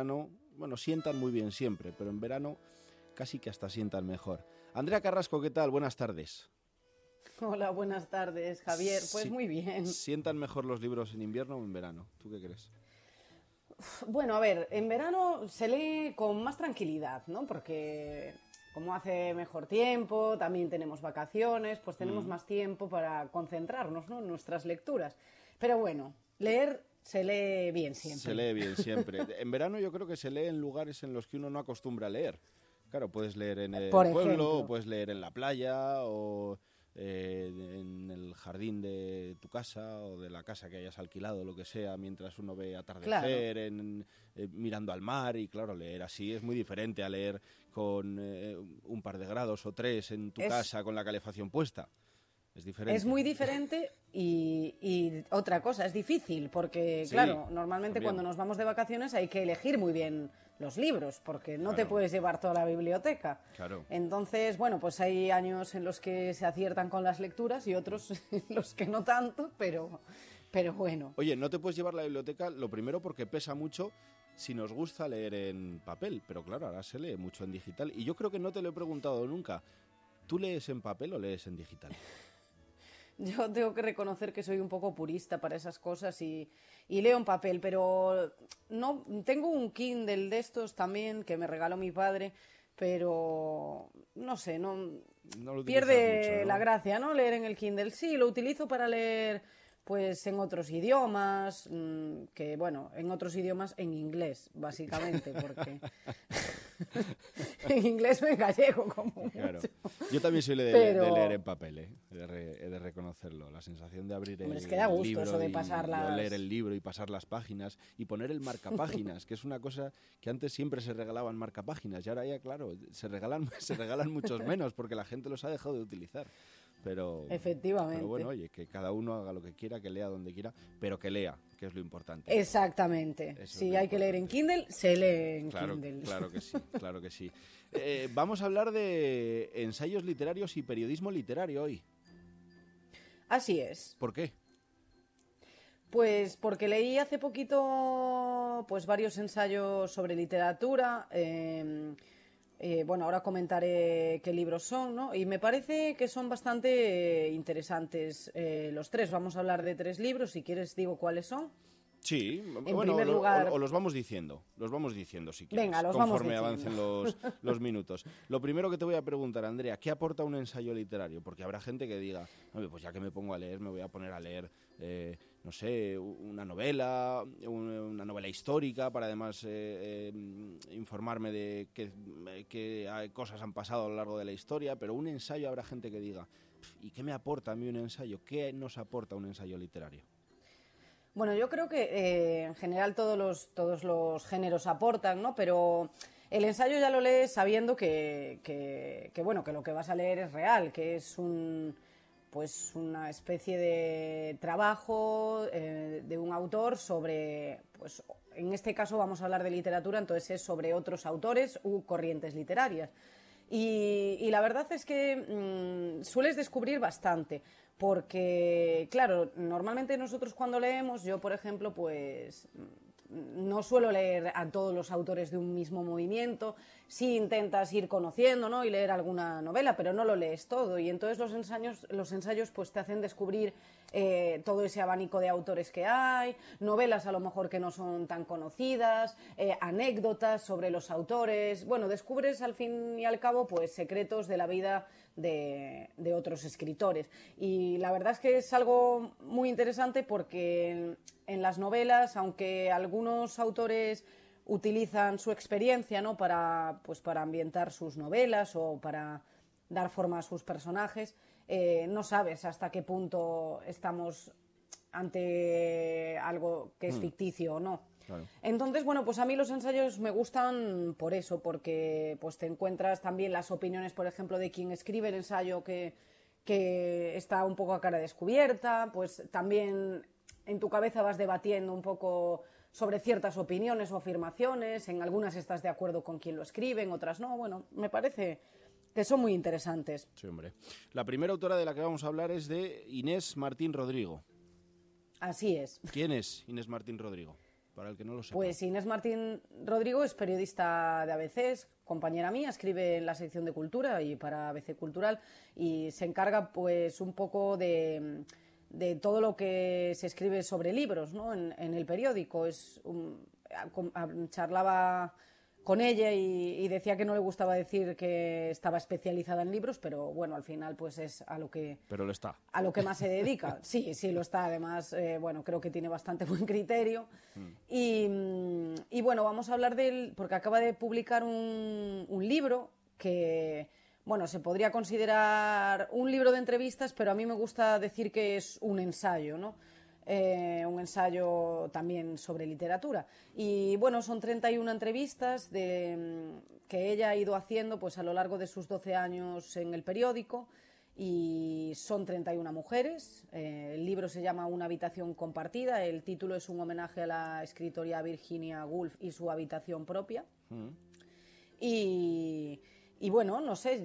bueno, sientan muy bien siempre, pero en verano casi que hasta sientan mejor. Andrea Carrasco, ¿qué tal? Buenas tardes. Hola, buenas tardes, Javier. Pues Sí. muy bien. ¿Sientan mejor los libros en invierno o en verano? ¿Tú qué crees? Bueno, a ver, en verano se lee con más tranquilidad, ¿no? Porque como hace mejor tiempo, también tenemos vacaciones, pues tenemos Mm. más tiempo para concentrarnos, ¿no?, en nuestras lecturas. Pero bueno, leer se lee bien siempre. Se lee bien siempre. En verano yo creo que se lee en lugares en los que uno no acostumbra a leer. Claro, puedes leer en el Por pueblo, ejemplo. o puedes leer en la playa, o eh, en el jardín de tu casa, o de la casa que hayas alquilado, lo que sea, mientras uno ve atardecer, en, eh, mirando al mar. Y claro, leer así es muy diferente a leer con eh, un par de grados o tres en tu Es- casa con la calefacción puesta. Es diferente. Es muy diferente y, y otra cosa, es difícil porque, Sí, claro, normalmente también. cuando nos vamos de vacaciones hay que elegir muy bien los libros porque no te Claro. puedes llevar toda la biblioteca. Claro. Entonces, bueno, pues hay años en los que se aciertan con las lecturas y otros en los que no tanto, pero, pero bueno. Oye, no te puedes llevar la biblioteca, lo primero porque pesa mucho si nos gusta leer en papel, pero claro, ahora se lee mucho en digital. Y yo creo que no te lo he preguntado nunca. ¿Tú lees en papel o lees en digital? Yo tengo que reconocer que soy un poco purista para esas cosas y, y leo en papel, pero no tengo un Kindle de estos también que me regaló mi padre, pero no sé, no No lo utilizas pierde mucho, ¿no? la gracia, ¿no? Leer en el Kindle. Sí, lo utilizo para leer pues en otros idiomas, mm, que bueno, en otros idiomas en inglés, básicamente, porque en inglés me gallego como Claro. mucho. Yo también soy de, Pero- de leer en papel, ¿eh? He de, re- he de reconocerlo. La sensación de abrir Hombre, el es que da gusto libro eso de y- pasar y las- leer el libro y pasar las páginas y poner el marcapáginas, que es una cosa que antes siempre se regalaban marcapáginas y ahora ya, claro, se regalan, se regalan muchos menos porque la gente los ha dejado de utilizar. Pero, Efectivamente. pero bueno, oye, que cada uno haga lo que quiera, que lea donde quiera, pero que lea, que es lo importante. Exactamente. Eso Si es lo hay que leer en Kindle, se lee en Claro, Kindle. claro que sí, claro que sí. Eh, vamos a hablar de ensayos literarios y periodismo literario hoy. Así es. ¿Por qué? Pues porque leí hace poquito pues varios ensayos sobre literatura. eh, eh, bueno, ahora comentaré qué libros son, ¿no? Y me parece que son bastante eh, interesantes eh, los tres. Vamos a hablar de tres libros. Si quieres digo cuáles son. Sí, En bueno, primer o, lo- lugar- o- o los vamos diciendo, los vamos diciendo si quieres, Venga, los vamos conforme diciendo. avancen los, los minutos. Lo primero que te voy a preguntar, Andrea, ¿qué aporta un ensayo literario? Porque habrá gente que diga, "Hombre, pues ya que me pongo a leer, me voy a poner a leer, eh, no sé, una novela, un- una novela histórica, para además eh, eh, informarme de qué, qué hay- cosas han pasado a lo largo de la historia, pero un ensayo habrá gente que diga, "Pf, ¿y qué me aporta a mí un ensayo? ¿Qué nos aporta un ensayo literario?" Bueno, yo creo que eh, en general todos los, todos los géneros aportan, ¿no? Pero el ensayo ya lo lees sabiendo que, que, que, bueno, que lo que vas a leer es real, que es un, pues una especie de trabajo eh, de un autor sobre, pues en este caso vamos a hablar de literatura, entonces es sobre otros autores u corrientes literarias. Y, y la verdad es que mm, sueles descubrir bastante, porque, claro, normalmente nosotros cuando leemos, yo por ejemplo, pues mm, no suelo leer a todos los autores de un mismo movimiento, sí intentas ir conociendo, ¿no?, y leer alguna novela, pero no lo lees todo, y entonces los ensayos, los ensayos pues te hacen descubrir eh, todo ese abanico de autores que hay, novelas a lo mejor que no son tan conocidas, eh, anécdotas sobre los autores, bueno, descubres al fin y al cabo pues secretos de la vida de, de otros escritores. Y la verdad es que es algo muy interesante porque en, en las novelas, aunque algunos autores utilizan su experiencia, ¿no?, para, pues, para ambientar sus novelas o para dar forma a sus personajes, eh, no sabes hasta qué punto estamos ante algo que es Mm. ficticio o no. Claro. Entonces, bueno, pues a mí los ensayos me gustan por eso, porque pues te encuentras también las opiniones, por ejemplo, de quien escribe el ensayo que, que está un poco a cara descubierta, pues también en tu cabeza vas debatiendo un poco sobre ciertas opiniones o afirmaciones, en algunas estás de acuerdo con quien lo escribe, en otras no, bueno, me parece que son muy interesantes. Sí, hombre. La primera autora de la que vamos a hablar es de Inés Martín Rodrigo. Así es. ¿Quién es Inés Martín Rodrigo? para el que no lo sepa. Pues Inés Martín Rodrigo es periodista de A B C, es compañera mía, escribe en la sección de Cultura y para A B C Cultural y se encarga pues un poco de, de todo lo que se escribe sobre libros, ¿no? en, en el periódico. Es un, a, a, charlaba con ella y, y decía que no le gustaba decir que estaba especializada en libros, pero bueno, al final pues es a lo que pero lo está a lo que más se dedica. Sí, sí lo está. Además, eh, bueno, creo que tiene bastante buen criterio. Mm. Y, y bueno, vamos a hablar del porque acaba de publicar un, un libro que bueno, se podría considerar un libro de entrevistas, pero a mí me gusta decir que es un ensayo, ¿no? Eh, un ensayo también sobre literatura. Y bueno, son treinta y una entrevistas de, que ella ha ido haciendo pues, a lo largo de sus doce años en el periódico y son treinta y una mujeres. Eh, el libro se llama Una habitación compartida. El título es un homenaje a la escritora Virginia Woolf y su habitación propia. Mm. Y, y bueno, no sé...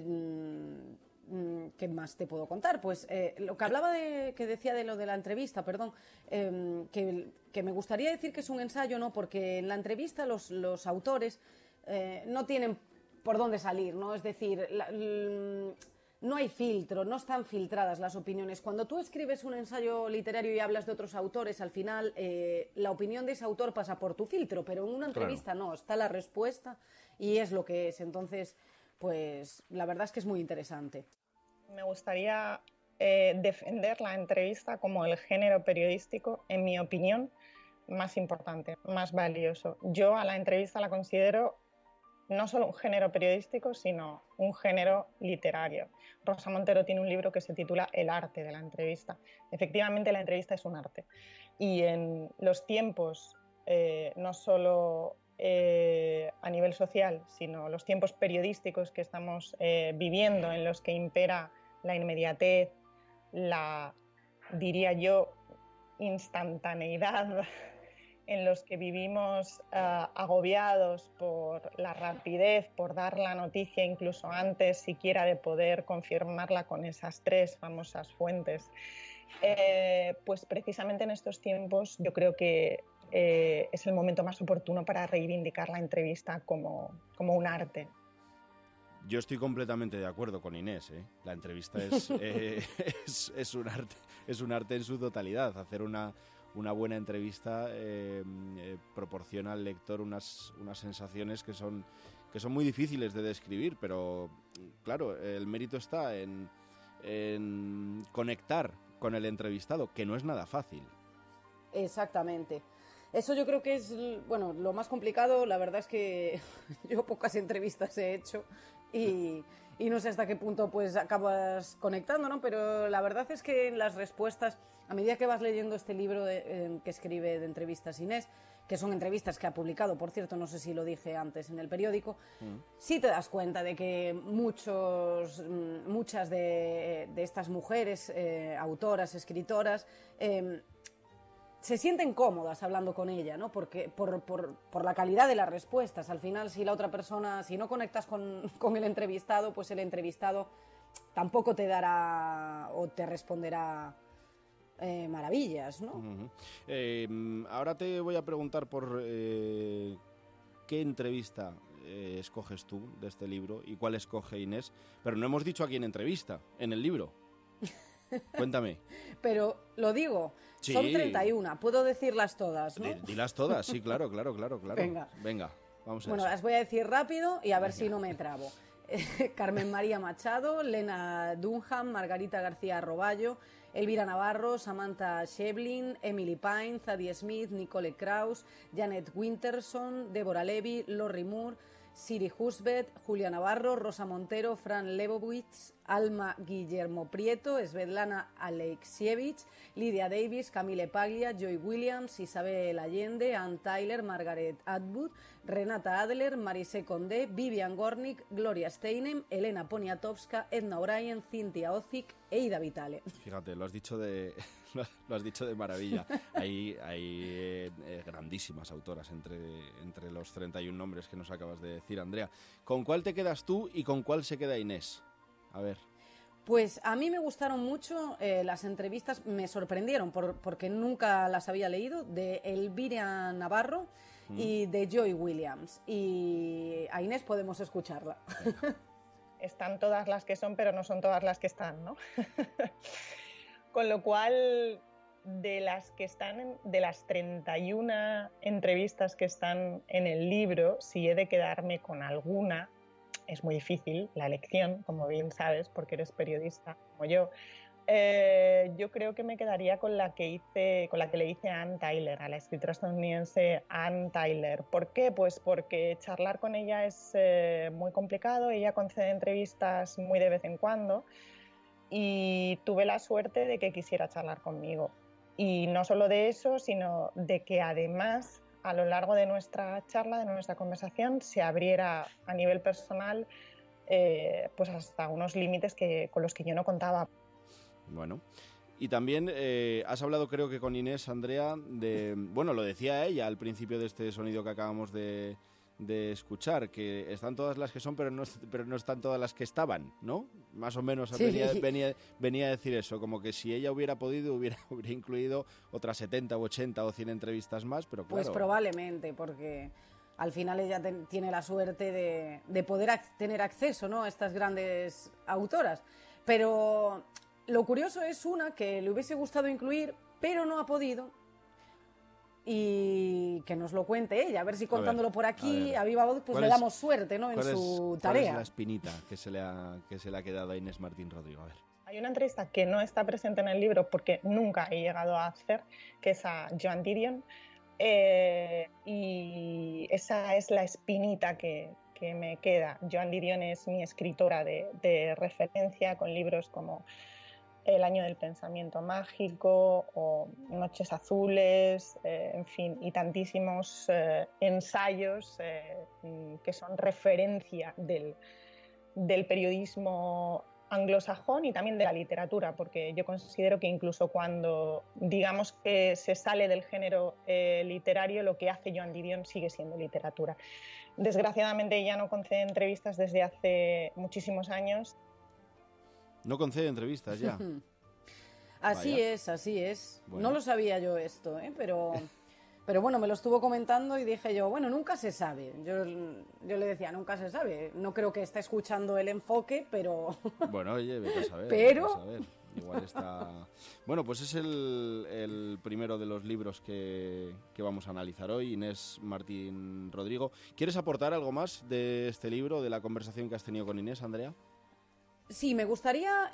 ¿Qué más te puedo contar? Pues eh, lo que hablaba de, que decía de lo de la entrevista, perdón, eh, que, que me gustaría decir que es un ensayo, ¿no? Porque en la entrevista los, los autores eh, no tienen por dónde salir, ¿no? Es decir, la, l, no hay filtro, no están filtradas las opiniones. Cuando tú escribes un ensayo literario y hablas de otros autores, al final eh, la opinión de ese autor pasa por tu filtro, pero en una entrevista claro. No, está la respuesta y es lo que es. Entonces... pues la verdad es que es muy interesante. Me gustaría eh, defender la entrevista como el género periodístico, en mi opinión, más importante, más valioso. Yo a la entrevista la considero no solo un género periodístico, sino un género literario. Rosa Montero tiene un libro que se titula El arte de la entrevista. Efectivamente, la entrevista es un arte. Y en los tiempos, eh, no solo... Eh, a nivel social, sino los tiempos periodísticos que estamos eh, viviendo, en los que impera la inmediatez, la, diría yo, instantaneidad, en los que vivimos uh, agobiados por la rapidez, por dar la noticia incluso antes siquiera de poder confirmarla con esas tres famosas fuentes. Eh, pues precisamente en estos tiempos yo creo que Eh, es el momento más oportuno para reivindicar la entrevista como, como un arte. Yo estoy completamente de acuerdo con Inés, ¿eh? La entrevista es, eh, es, es, un arte, es un arte en su totalidad. Hacer una, una buena entrevista eh, eh, proporciona al lector unas, unas sensaciones que son, que son muy difíciles de describir, pero claro, el mérito está en, en conectar con el entrevistado, que no es nada fácil. Exactamente. Eso yo creo que es, bueno, lo más complicado. La verdad es que yo pocas entrevistas he hecho y, y no sé hasta qué punto pues acabas conectando, ¿no? Pero la verdad es que las respuestas, a medida que vas leyendo este libro de, eh, que escribe de entrevistas Inés, que son entrevistas que ha publicado, por cierto, no sé si lo dije antes en el periódico, mm. sí te das cuenta de que muchos, muchas de, de estas mujeres, eh, autoras, escritoras, eh, se sienten cómodas hablando con ella, ¿no? Porque por, por, por la calidad de las respuestas. Al final, si la otra persona, si no conectas con, con el entrevistado, pues el entrevistado tampoco te dará o te responderá eh, maravillas, ¿no? Uh-huh. Eh, ahora te voy a preguntar por eh, qué entrevista eh, escoges tú de este libro y cuál escoge Inés, pero no hemos dicho a quién entrevista en el libro. Cuéntame. Pero lo digo, sí. Son treinta y una, puedo decirlas todas, ¿no? Dilas todas, sí, claro, claro, claro, claro. Venga. Venga, vamos a Bueno, eso. Las voy a decir rápido y a ver Venga. Si no me trabo. Carmen María Machado, Lena Dunham, Margarita García Roballo, Elvira Navarro, Samantha Shevlin, Emily Pine, Zadie Smith, Nicole Krauss, Janet Winterson, Deborah Levy, Lori Moore, Siri Husbet, Julia Navarro, Rosa Montero, Fran Lebowitz, Alma Guillermo Prieto, Svetlana Alexievich, Lidia Davis, Camille Paglia, Joy Williams, Isabel Allende, Ann Tyler, Margaret Atwood, Renata Adler, Marise Condé, Vivian Gornick, Gloria Steinem, Elena Poniatowska, Edna O'Brien, Cynthia Ozick e Ida Vitale. Fíjate, lo has dicho de, lo has dicho de maravilla. Hay, hay eh, eh, grandísimas autoras entre, entre los treinta y un nombres que nos acabas de decir, Andrea. ¿Con cuál te quedas tú y con cuál se queda Inés? A ver. Pues a mí me gustaron mucho eh, las entrevistas, me sorprendieron por, porque nunca las había leído, de Elvira Navarro mm. y de Joy Williams. Y a Inés podemos escucharla. Están todas las que son, pero no son todas las que están, ¿no? Con lo cual, de las que están, en, de las treinta y una entrevistas que están en el libro, si he de quedarme con alguna, es muy difícil la elección, como bien sabes, porque eres periodista como yo. Eh, yo creo que me quedaría con la que hice, con la que le hice a Ann Tyler, a la escritora estadounidense Ann Tyler. ¿Por qué? Pues porque charlar con ella es eh, muy complicado. Ella concede entrevistas muy de vez en cuando y tuve la suerte de que quisiera charlar conmigo. Y no solo de eso, sino de que además a lo largo de nuestra charla, de nuestra conversación, se abriera a nivel personal eh, pues hasta unos límites que, con los que yo no contaba. Bueno, y también eh, has hablado, creo que con Inés, Andrea, de, bueno, lo decía ella al principio de este sonido que acabamos de, de escuchar, que están todas las que son, pero no, pero no están todas las que estaban, ¿no? Más o menos sí. venía, venía, venía a decir eso, como que si ella hubiera podido, hubiera, hubiera incluido otras setenta o ochenta o cien entrevistas más, pero claro. Pues probablemente, porque al final ella te, tiene la suerte de, de poder ac- tener acceso, ¿no?, a estas grandes autoras, pero lo curioso es una que le hubiese gustado incluir, pero no ha podido, y que nos lo cuente ella, a ver si contándolo ver, por aquí, a, a viva voz, pues le damos es, suerte, ¿no?, en su es, tarea. ¿Cuál es la espinita que se le ha, que se le ha quedado a Inés Martín Rodrigo? A ver. Hay una entrevista que no está presente en el libro porque nunca he llegado a hacer, que es a Joan Didion, eh, y esa es la espinita que, que me queda. Joan Didion es mi escritora de, de referencia, con libros como El año del pensamiento mágico o Noches azules, eh, en fin, y tantísimos eh, ensayos eh, que son referencia del, del periodismo anglosajón y también de la literatura, porque yo considero que incluso cuando digamos que se sale del género eh, literario, lo que hace Joan Didion sigue siendo literatura. Desgraciadamente ella no concede entrevistas desde hace muchísimos años. No concede entrevistas ya. Así Vaya. es, así es. Bueno. No lo sabía yo esto, ¿eh? pero, pero bueno, me lo estuvo comentando y dije yo, bueno, nunca se sabe. Yo, yo le decía, nunca se sabe. No creo que esté escuchando el enfoque, pero... Bueno, oye, vete a saber. Pero... Vete a saber. Igual está... Bueno, pues es el, el primero de los libros que, que vamos a analizar hoy, Inés Martín Rodrigo. ¿Quieres aportar algo más de este libro, de la conversación que has tenido con Inés, Andrea? Sí, me gustaría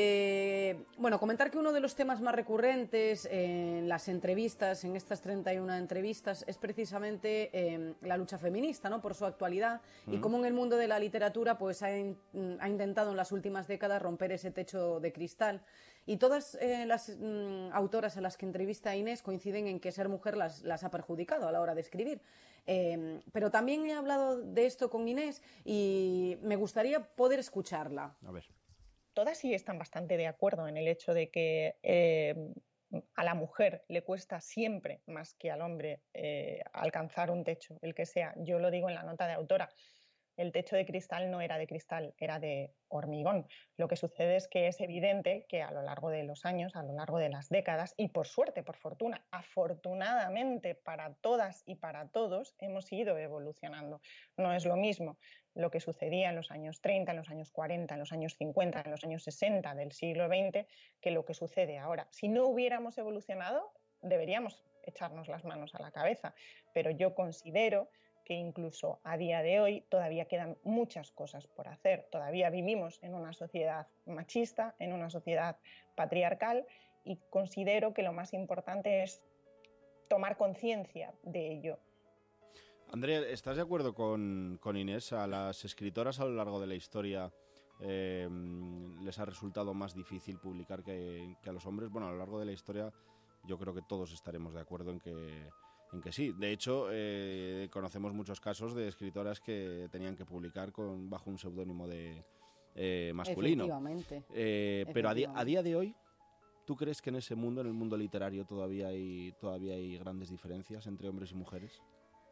eh, bueno, comentar que uno de los temas más recurrentes en las entrevistas, en estas treinta y una entrevistas, es precisamente eh, la lucha feminista, ¿no?, por su actualidad, mm. y cómo en el mundo de la literatura pues ha, in, ha intentado en las últimas décadas romper ese techo de cristal. Y todas eh, las mm, autoras a las que entrevista a Inés coinciden en que ser mujer las, las ha perjudicado a la hora de escribir. Eh, pero también he hablado de esto con Inés y me gustaría poder escucharla. A ver. Todas sí están bastante de acuerdo en el hecho de que eh, a la mujer le cuesta siempre más que al hombre eh, alcanzar un techo, el que sea. Yo lo digo en la nota de autora. El techo de cristal no era de cristal, era de hormigón. Lo que sucede es que es evidente que a lo largo de los años, a lo largo de las décadas, y por suerte, por fortuna, afortunadamente para todas y para todos, hemos ido evolucionando. No es lo mismo lo que sucedía en los años treinta, en los años cuarenta, en los años cincuenta, en los años sesenta del siglo veinte, que lo que sucede ahora. Si no hubiéramos evolucionado, deberíamos echarnos las manos a la cabeza, pero yo considero que incluso a día de hoy todavía quedan muchas cosas por hacer. Todavía vivimos en una sociedad machista, en una sociedad patriarcal, y considero que lo más importante es tomar conciencia de ello. Andrea, ¿estás de acuerdo con, con Inés? A las escritoras a lo largo de la historia eh, les ha resultado más difícil publicar que, que a los hombres. Bueno, a lo largo de la historia yo creo que todos estaremos de acuerdo en que En que sí. De hecho, eh, conocemos muchos casos de escritoras que tenían que publicar con bajo un seudónimo de eh, masculino. Efectivamente. Eh, pero a día, a día de hoy, ¿tú crees que en ese mundo, en el mundo literario, todavía hay todavía hay grandes diferencias entre hombres y mujeres?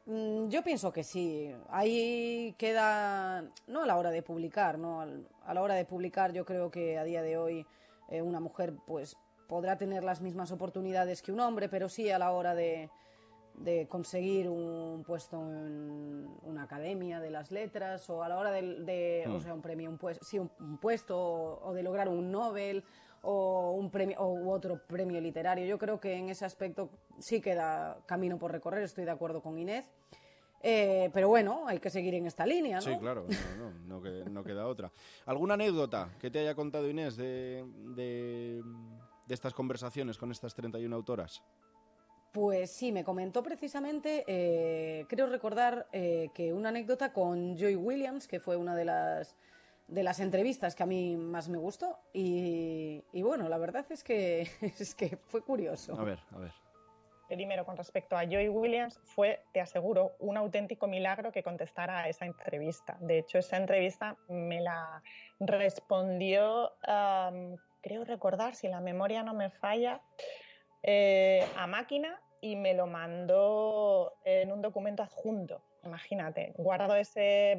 Mm, Yo pienso que sí. Ahí queda, no a la hora de publicar, ¿no? Al- A la hora de publicar yo creo que a día de hoy eh, una mujer pues podrá tener las mismas oportunidades que un hombre, pero sí a la hora de, de conseguir un puesto en una academia de las letras o a la hora de, de, Mm. o sea, un premio, un puesto, sí, un, un puesto o, o de lograr un Nobel o un premio o u otro premio literario. Yo creo que en ese aspecto sí queda camino por recorrer, estoy de acuerdo con Inés. Eh, pero bueno, hay que seguir en esta línea, ¿no? Sí, claro, no, no, no, que- no queda otra. ¿Alguna anécdota que te haya contado Inés de, de, de estas conversaciones con estas treinta y una autoras? Pues sí, me comentó precisamente, eh, creo recordar eh, que una anécdota con Joy Williams, que fue una de las, de las entrevistas que a mí más me gustó. Y, y bueno, la verdad es que, es que fue curioso. A ver, a ver. Primero, con respecto a Joy Williams, fue, te aseguro, un auténtico milagro que contestara a esa entrevista. De hecho, esa entrevista me la respondió, um, creo recordar, si la memoria no me falla, eh, a máquina y me lo mandó en un documento adjunto. Imagínate, guardo ese,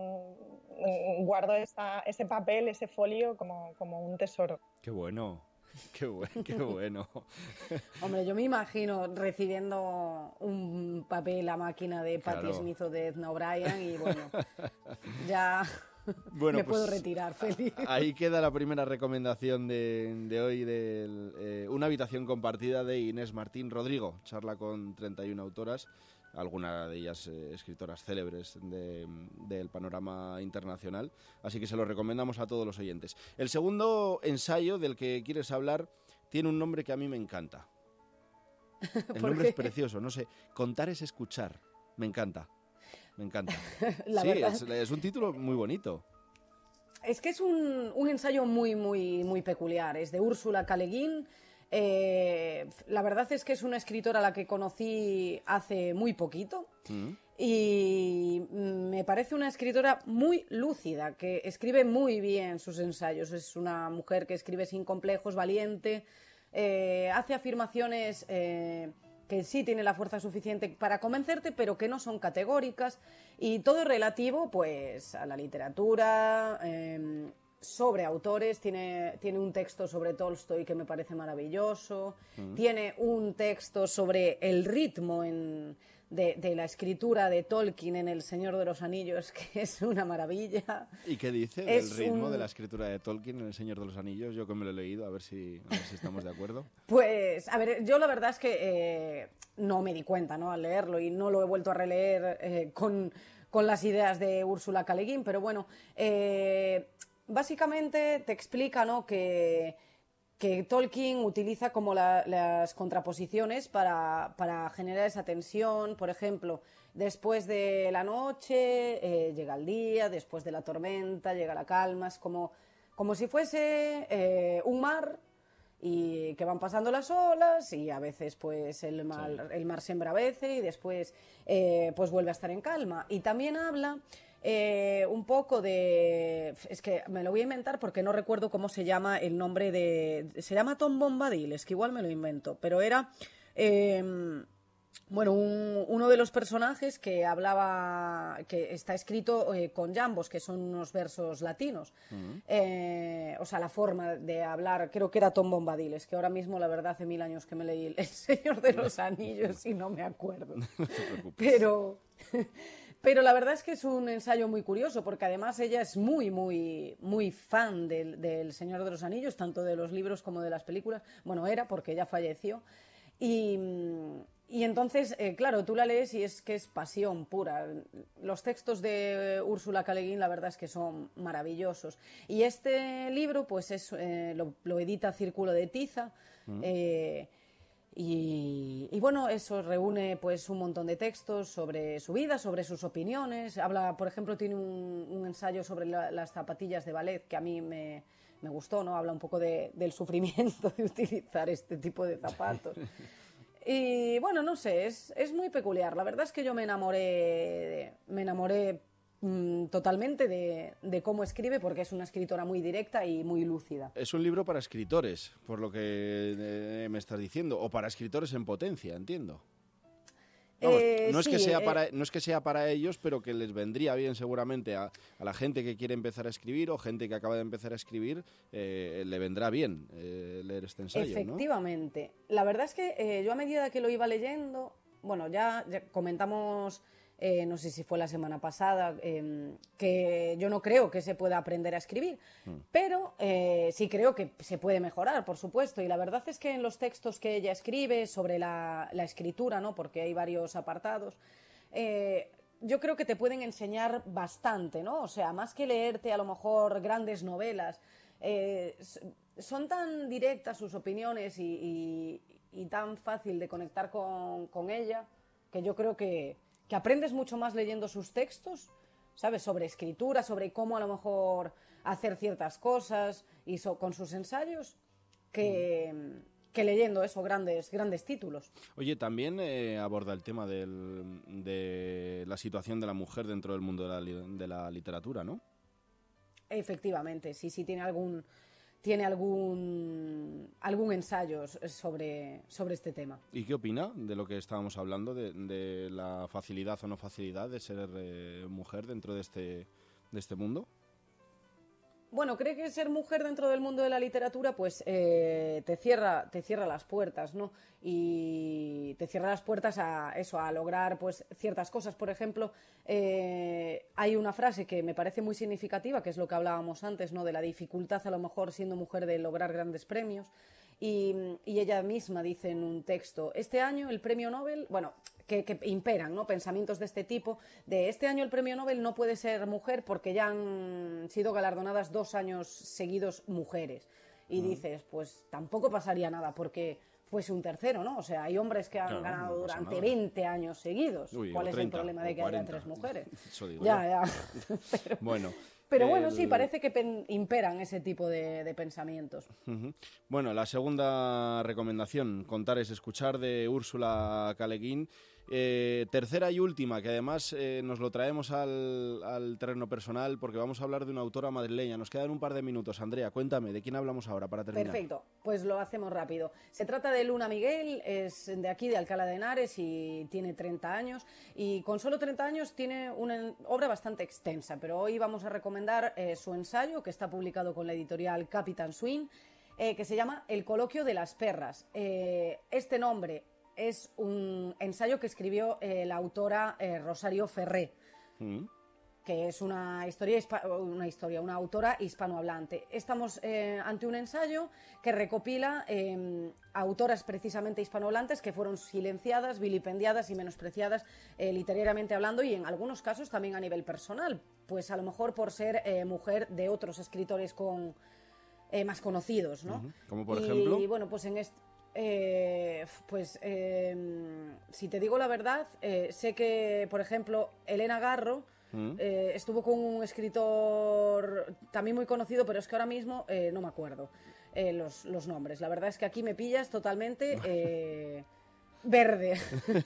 mm, guardo esa, ese papel, ese folio como, como un tesoro. Qué bueno, qué bueno, qué bueno. Hombre, yo me imagino recibiendo un papel a máquina de Patti Claro. Smith o de Edna O'Brien y bueno, ya Bueno, me pues, puedo retirar, feliz. Ahí queda la primera recomendación de, de hoy, de eh, una habitación compartida de Inés Martín Rodrigo. Charla con treinta y una autoras, algunas de ellas eh, escritoras célebres de- del panorama internacional. Así que se lo recomendamos a todos los oyentes. El segundo ensayo del que quieres hablar tiene un nombre que a mí me encanta. El ¿Por nombre qué? es precioso, no sé. Contar es escuchar. Me encanta. Me encanta. La sí, verdad. es, es un título muy bonito. Es que es un, un ensayo muy, muy, muy peculiar. Es de Úrsula K. Le Guin. Eh, la verdad es que es una escritora a la que conocí hace muy poquito. Mm. Y me parece una escritora muy lúcida, que escribe muy bien sus ensayos. Es una mujer que escribe sin complejos, valiente, eh, hace afirmaciones eh, que sí tiene la fuerza suficiente para convencerte, pero que no son categóricas. Y todo relativo pues, a la literatura, eh, sobre autores. Tiene, tiene un texto sobre Tolstoy que me parece maravilloso. Mm. Tiene un texto sobre el ritmo en... De, de la escritura de Tolkien en El Señor de los Anillos, que es una maravilla. ¿Y qué dice Es del ritmo un- de la escritura de Tolkien en El Señor de los Anillos? Yo que me lo he leído, a ver si, a ver si estamos de acuerdo. Pues, a ver, yo la verdad es que eh, no me di cuenta, ¿no? Al leerlo y no lo he vuelto a releer eh, con, con las ideas de Úrsula K. Le Guin, pero bueno, eh, básicamente te explica, ¿no? que que Tolkien utiliza como la- las contraposiciones para, para generar esa tensión. Por ejemplo, después de la noche eh, llega el día, después de la tormenta llega la calma. Es como, como si fuese eh, un mar y que van pasando las olas y a veces pues el mar, el mar se embravece y después eh, pues vuelve a estar en calma. Y también habla eh, un poco de... Es que me lo voy a inventar porque no recuerdo cómo se llama el nombre de... Se llama Tom Bombadil, es que igual me lo invento, pero era... eh, bueno, un- uno de los personajes que hablaba, que está escrito eh, con jambos, que son unos versos latinos. Eh, o sea, la forma de hablar, creo que era Tom Bombadil, es que ahora mismo, la verdad, hace mil años que me leí El Señor de los Anillos y no me acuerdo. No te preocupes. Pero, pero la verdad es que es un ensayo muy curioso, porque además ella es muy, muy, muy fan del, del Señor de los Anillos, tanto de los libros como de las películas. Bueno, era porque ella falleció. Y, y entonces, eh, claro, tú la lees y es que es pasión pura. Los textos de Úrsula K. Le Guin, la verdad es que son maravillosos. Y este libro, pues es, eh, lo, lo edita Círculo de Tiza. Mm. eh, y, y bueno, eso reúne pues un montón de textos sobre su vida, sobre sus opiniones. Habla, por ejemplo, tiene un, un ensayo sobre la- las zapatillas de ballet que a mí me, me gustó, ¿no? Habla un poco de- del sufrimiento de utilizar este tipo de zapatos. Y bueno, no sé, es, es muy peculiar. La verdad es que yo me enamoré, me enamoré mm, totalmente de, de cómo escribe, porque es una escritora muy directa y muy lúcida. Es un libro para escritores, por lo que eh, me estás diciendo, o para escritores en potencia, entiendo. Vamos, Eh, no, es sí, que sea eh, para, no es que sea para ellos, pero que les vendría bien seguramente a, a la gente que quiere empezar a escribir o gente que acaba de empezar a escribir, eh, le vendrá bien eh, leer este ensayo, ¿no? Efectivamente. La verdad es que eh, yo a medida que lo iba leyendo, bueno, ya, ya comentamos, eh, no sé si fue la semana pasada, eh, que yo no creo que se pueda aprender a escribir, Mm. pero eh, sí creo que se puede mejorar, por supuesto. Y la verdad es que en los textos que ella escribe sobre la, la escritura, ¿no? Porque hay varios apartados, eh, yo creo que te pueden enseñar bastante, ¿no? O sea, más que leerte a lo mejor grandes novelas, eh, s- son tan directas sus opiniones y, y- y tan fácil de conectar con, con ella, que yo creo que, que aprendes mucho más leyendo sus textos, ¿sabes? Sobre escritura, sobre cómo a lo mejor hacer ciertas cosas y so- con sus ensayos, que, que leyendo eso, grandes, grandes títulos. Oye, también eh, aborda el tema del- de la situación de la mujer dentro del mundo de la, li- de la literatura, ¿no? Efectivamente, sí, sí, tiene algún, tiene algún, algún ensayo sobre, sobre este tema. ¿Y qué opina de lo que estábamos hablando, de, de la facilidad o no facilidad de ser eh, mujer dentro de este, de este mundo? Bueno, cree que ser mujer dentro del mundo de la literatura, pues eh, te cierra, te cierra las puertas, ¿no? Y te cierra las puertas a eso, a lograr, pues, ciertas cosas. Por ejemplo, eh, hay una frase que me parece muy significativa, que es lo que hablábamos antes, ¿no? De la dificultad, a lo mejor, siendo mujer, de lograr grandes premios. Y, y ella misma dice en un texto: este año el premio Nobel, bueno, que, que imperan, ¿no? Pensamientos de este tipo, de este año el premio Nobel no puede ser mujer porque ya han sido galardonadas dos años seguidos mujeres. Y Mm. dices, pues tampoco pasaría nada porque fuese un tercero, ¿no? O sea, hay hombres que han Claro, ganado no pasa durante nada. veinte años seguidos. Uy, ¿Cuál o es treinta, el problema de o que haya cuarenta. tres mujeres? Eso digo Ya, yo. ya. Bueno. Pero bueno, el- sí, parece que pen- imperan ese tipo de, de pensamientos. Ujú. Bueno, la segunda recomendación, Contar es escuchar, de Úrsula K. Le Guin. Eh, tercera y última, que además eh, nos lo traemos al, al terreno personal porque vamos a hablar de una autora madrileña. Nos quedan un par de minutos. Andrea, cuéntame, ¿de quién hablamos ahora para terminar? Perfecto, pues lo hacemos rápido. Se trata de Luna Miguel, es de aquí, de Alcalá de Henares, y tiene treinta años. Y con solo treinta años tiene una obra bastante extensa, pero hoy vamos a recomendar eh, su ensayo, que está publicado con la editorial Capitan Swing, eh, que se llama El coloquio de las perras. Eh, este nombre es un ensayo que escribió eh, la autora eh, Rosario Ferré, Mm. que es una historia, hispa- una historia, una autora hispanohablante. Estamos eh, ante un ensayo que recopila eh, autoras precisamente hispanohablantes que fueron silenciadas, vilipendiadas y menospreciadas eh, literariamente hablando, y en algunos casos también a nivel personal, pues a lo mejor por ser eh, mujer de otros escritores con eh, más conocidos, ¿no? Ujú. Como por y, ejemplo. Y bueno, pues en este... Eh, pues eh, si te digo la verdad, eh, sé que, por ejemplo, Elena Garro Mm. eh, estuvo con un escritor también muy conocido, pero es que ahora mismo eh, no me acuerdo eh, los, los nombres. La verdad es que aquí me pillas totalmente eh, verde.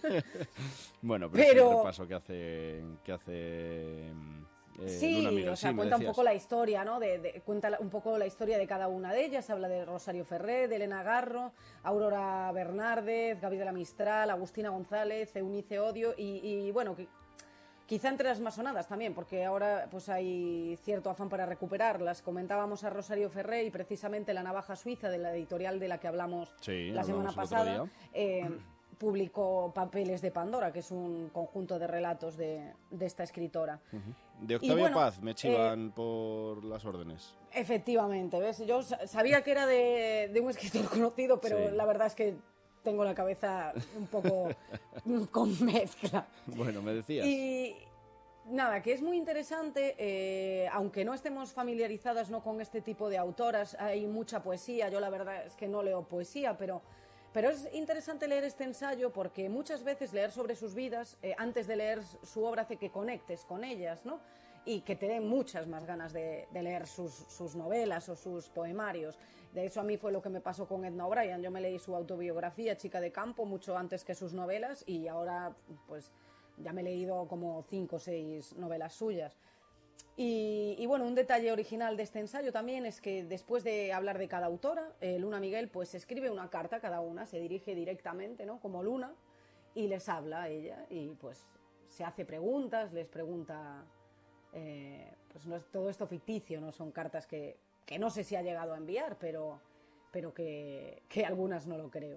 Bueno, pero, Pero- es un repaso que hace, que hace mm, eh, Sí, Luna Miguel. o sea, Sí, me cuenta un decías. poco la historia, ¿no? De, de- cuenta la- un poco la historia de cada una de ellas. Habla de Rosario Ferré, de Elena Garro, Aurora Bernárdez, Gabriela Mistral, Agustina González, Eunice Odio y, y, bueno, que, quizá entre las más sonadas también, porque ahora pues hay cierto afán para recuperarlas. Comentábamos a Rosario Ferré y precisamente La navaja suiza, de la editorial de la que hablamos Sí, la semana hablamos el otro pasada, día. eh, publicó Papeles de Pandora, que es un conjunto de relatos de, de esta escritora. Ujú. De Y Octavio bueno, Paz me eh, chivan por las órdenes. Efectivamente, ¿ves? Yo sa- sabía que era de, de un escritor conocido, pero Sí. la verdad es que tengo la cabeza un poco con mezcla. Bueno, me decías. Y nada, que es muy interesante, eh, aunque no estemos familiarizadas, ¿no?, con este tipo de autoras, hay mucha poesía. Yo la verdad es que no leo poesía, pero, pero es interesante leer este ensayo porque muchas veces leer sobre sus vidas, eh, antes de leer su obra, hace que conectes con ellas, ¿no? Y que te den muchas más ganas de, de leer sus, sus novelas o sus poemarios. De hecho, a mí fue lo que me pasó con Edna O'Brien. Yo me leí su autobiografía, Chica de Campo, mucho antes que sus novelas, y ahora pues ya me he leído como cinco o seis novelas suyas. Y, y bueno, un detalle original de este ensayo también es que después de hablar de cada autora, eh, Luna Miguel pues escribe una carta a cada una, se dirige directamente, ¿no?, como Luna, y les habla a ella y pues se hace preguntas, les pregunta, eh, pues no es todo esto ficticio, no son cartas que, que no sé si ha llegado a enviar, pero, pero que, que algunas no lo creo.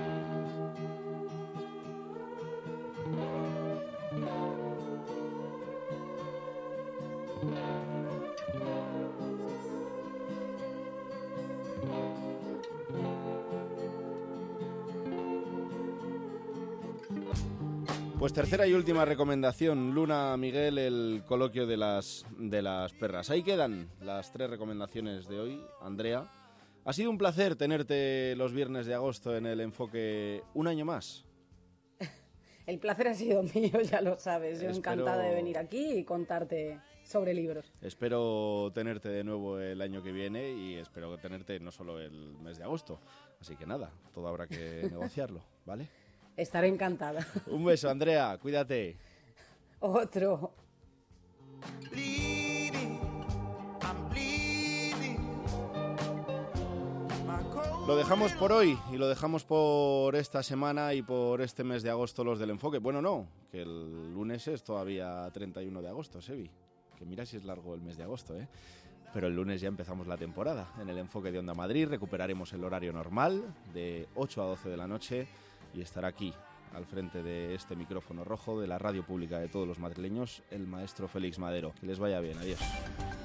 Pues tercera y última recomendación, Luna, Miguel, el coloquio de las, de las perras. Ahí quedan las tres recomendaciones de hoy. Andrea, ha sido un placer tenerte los viernes de agosto en el Enfoque un año más. El placer ha sido mío, ya lo sabes. Yo Espero... encantada de venir aquí y contarte sobre libros. Espero tenerte de nuevo el año que viene y espero tenerte no solo el mes de agosto. Así que nada, todo habrá que negociarlo, ¿vale? Estaré encantada. Un beso, Andrea, cuídate. Otro. Lo dejamos por hoy y lo dejamos por esta semana y por este mes de agosto los del Enfoque. Bueno, no, que el lunes es todavía treinta y uno de agosto, Sebi. Que mira si es largo el mes de agosto, ¿eh? Pero el lunes ya empezamos la temporada. En el Enfoque de Onda Madrid recuperaremos el horario normal de ocho a doce de la noche y estará aquí, al frente de este micrófono rojo de la radio pública de todos los madrileños, el maestro Félix Madero. Que les vaya bien, adiós.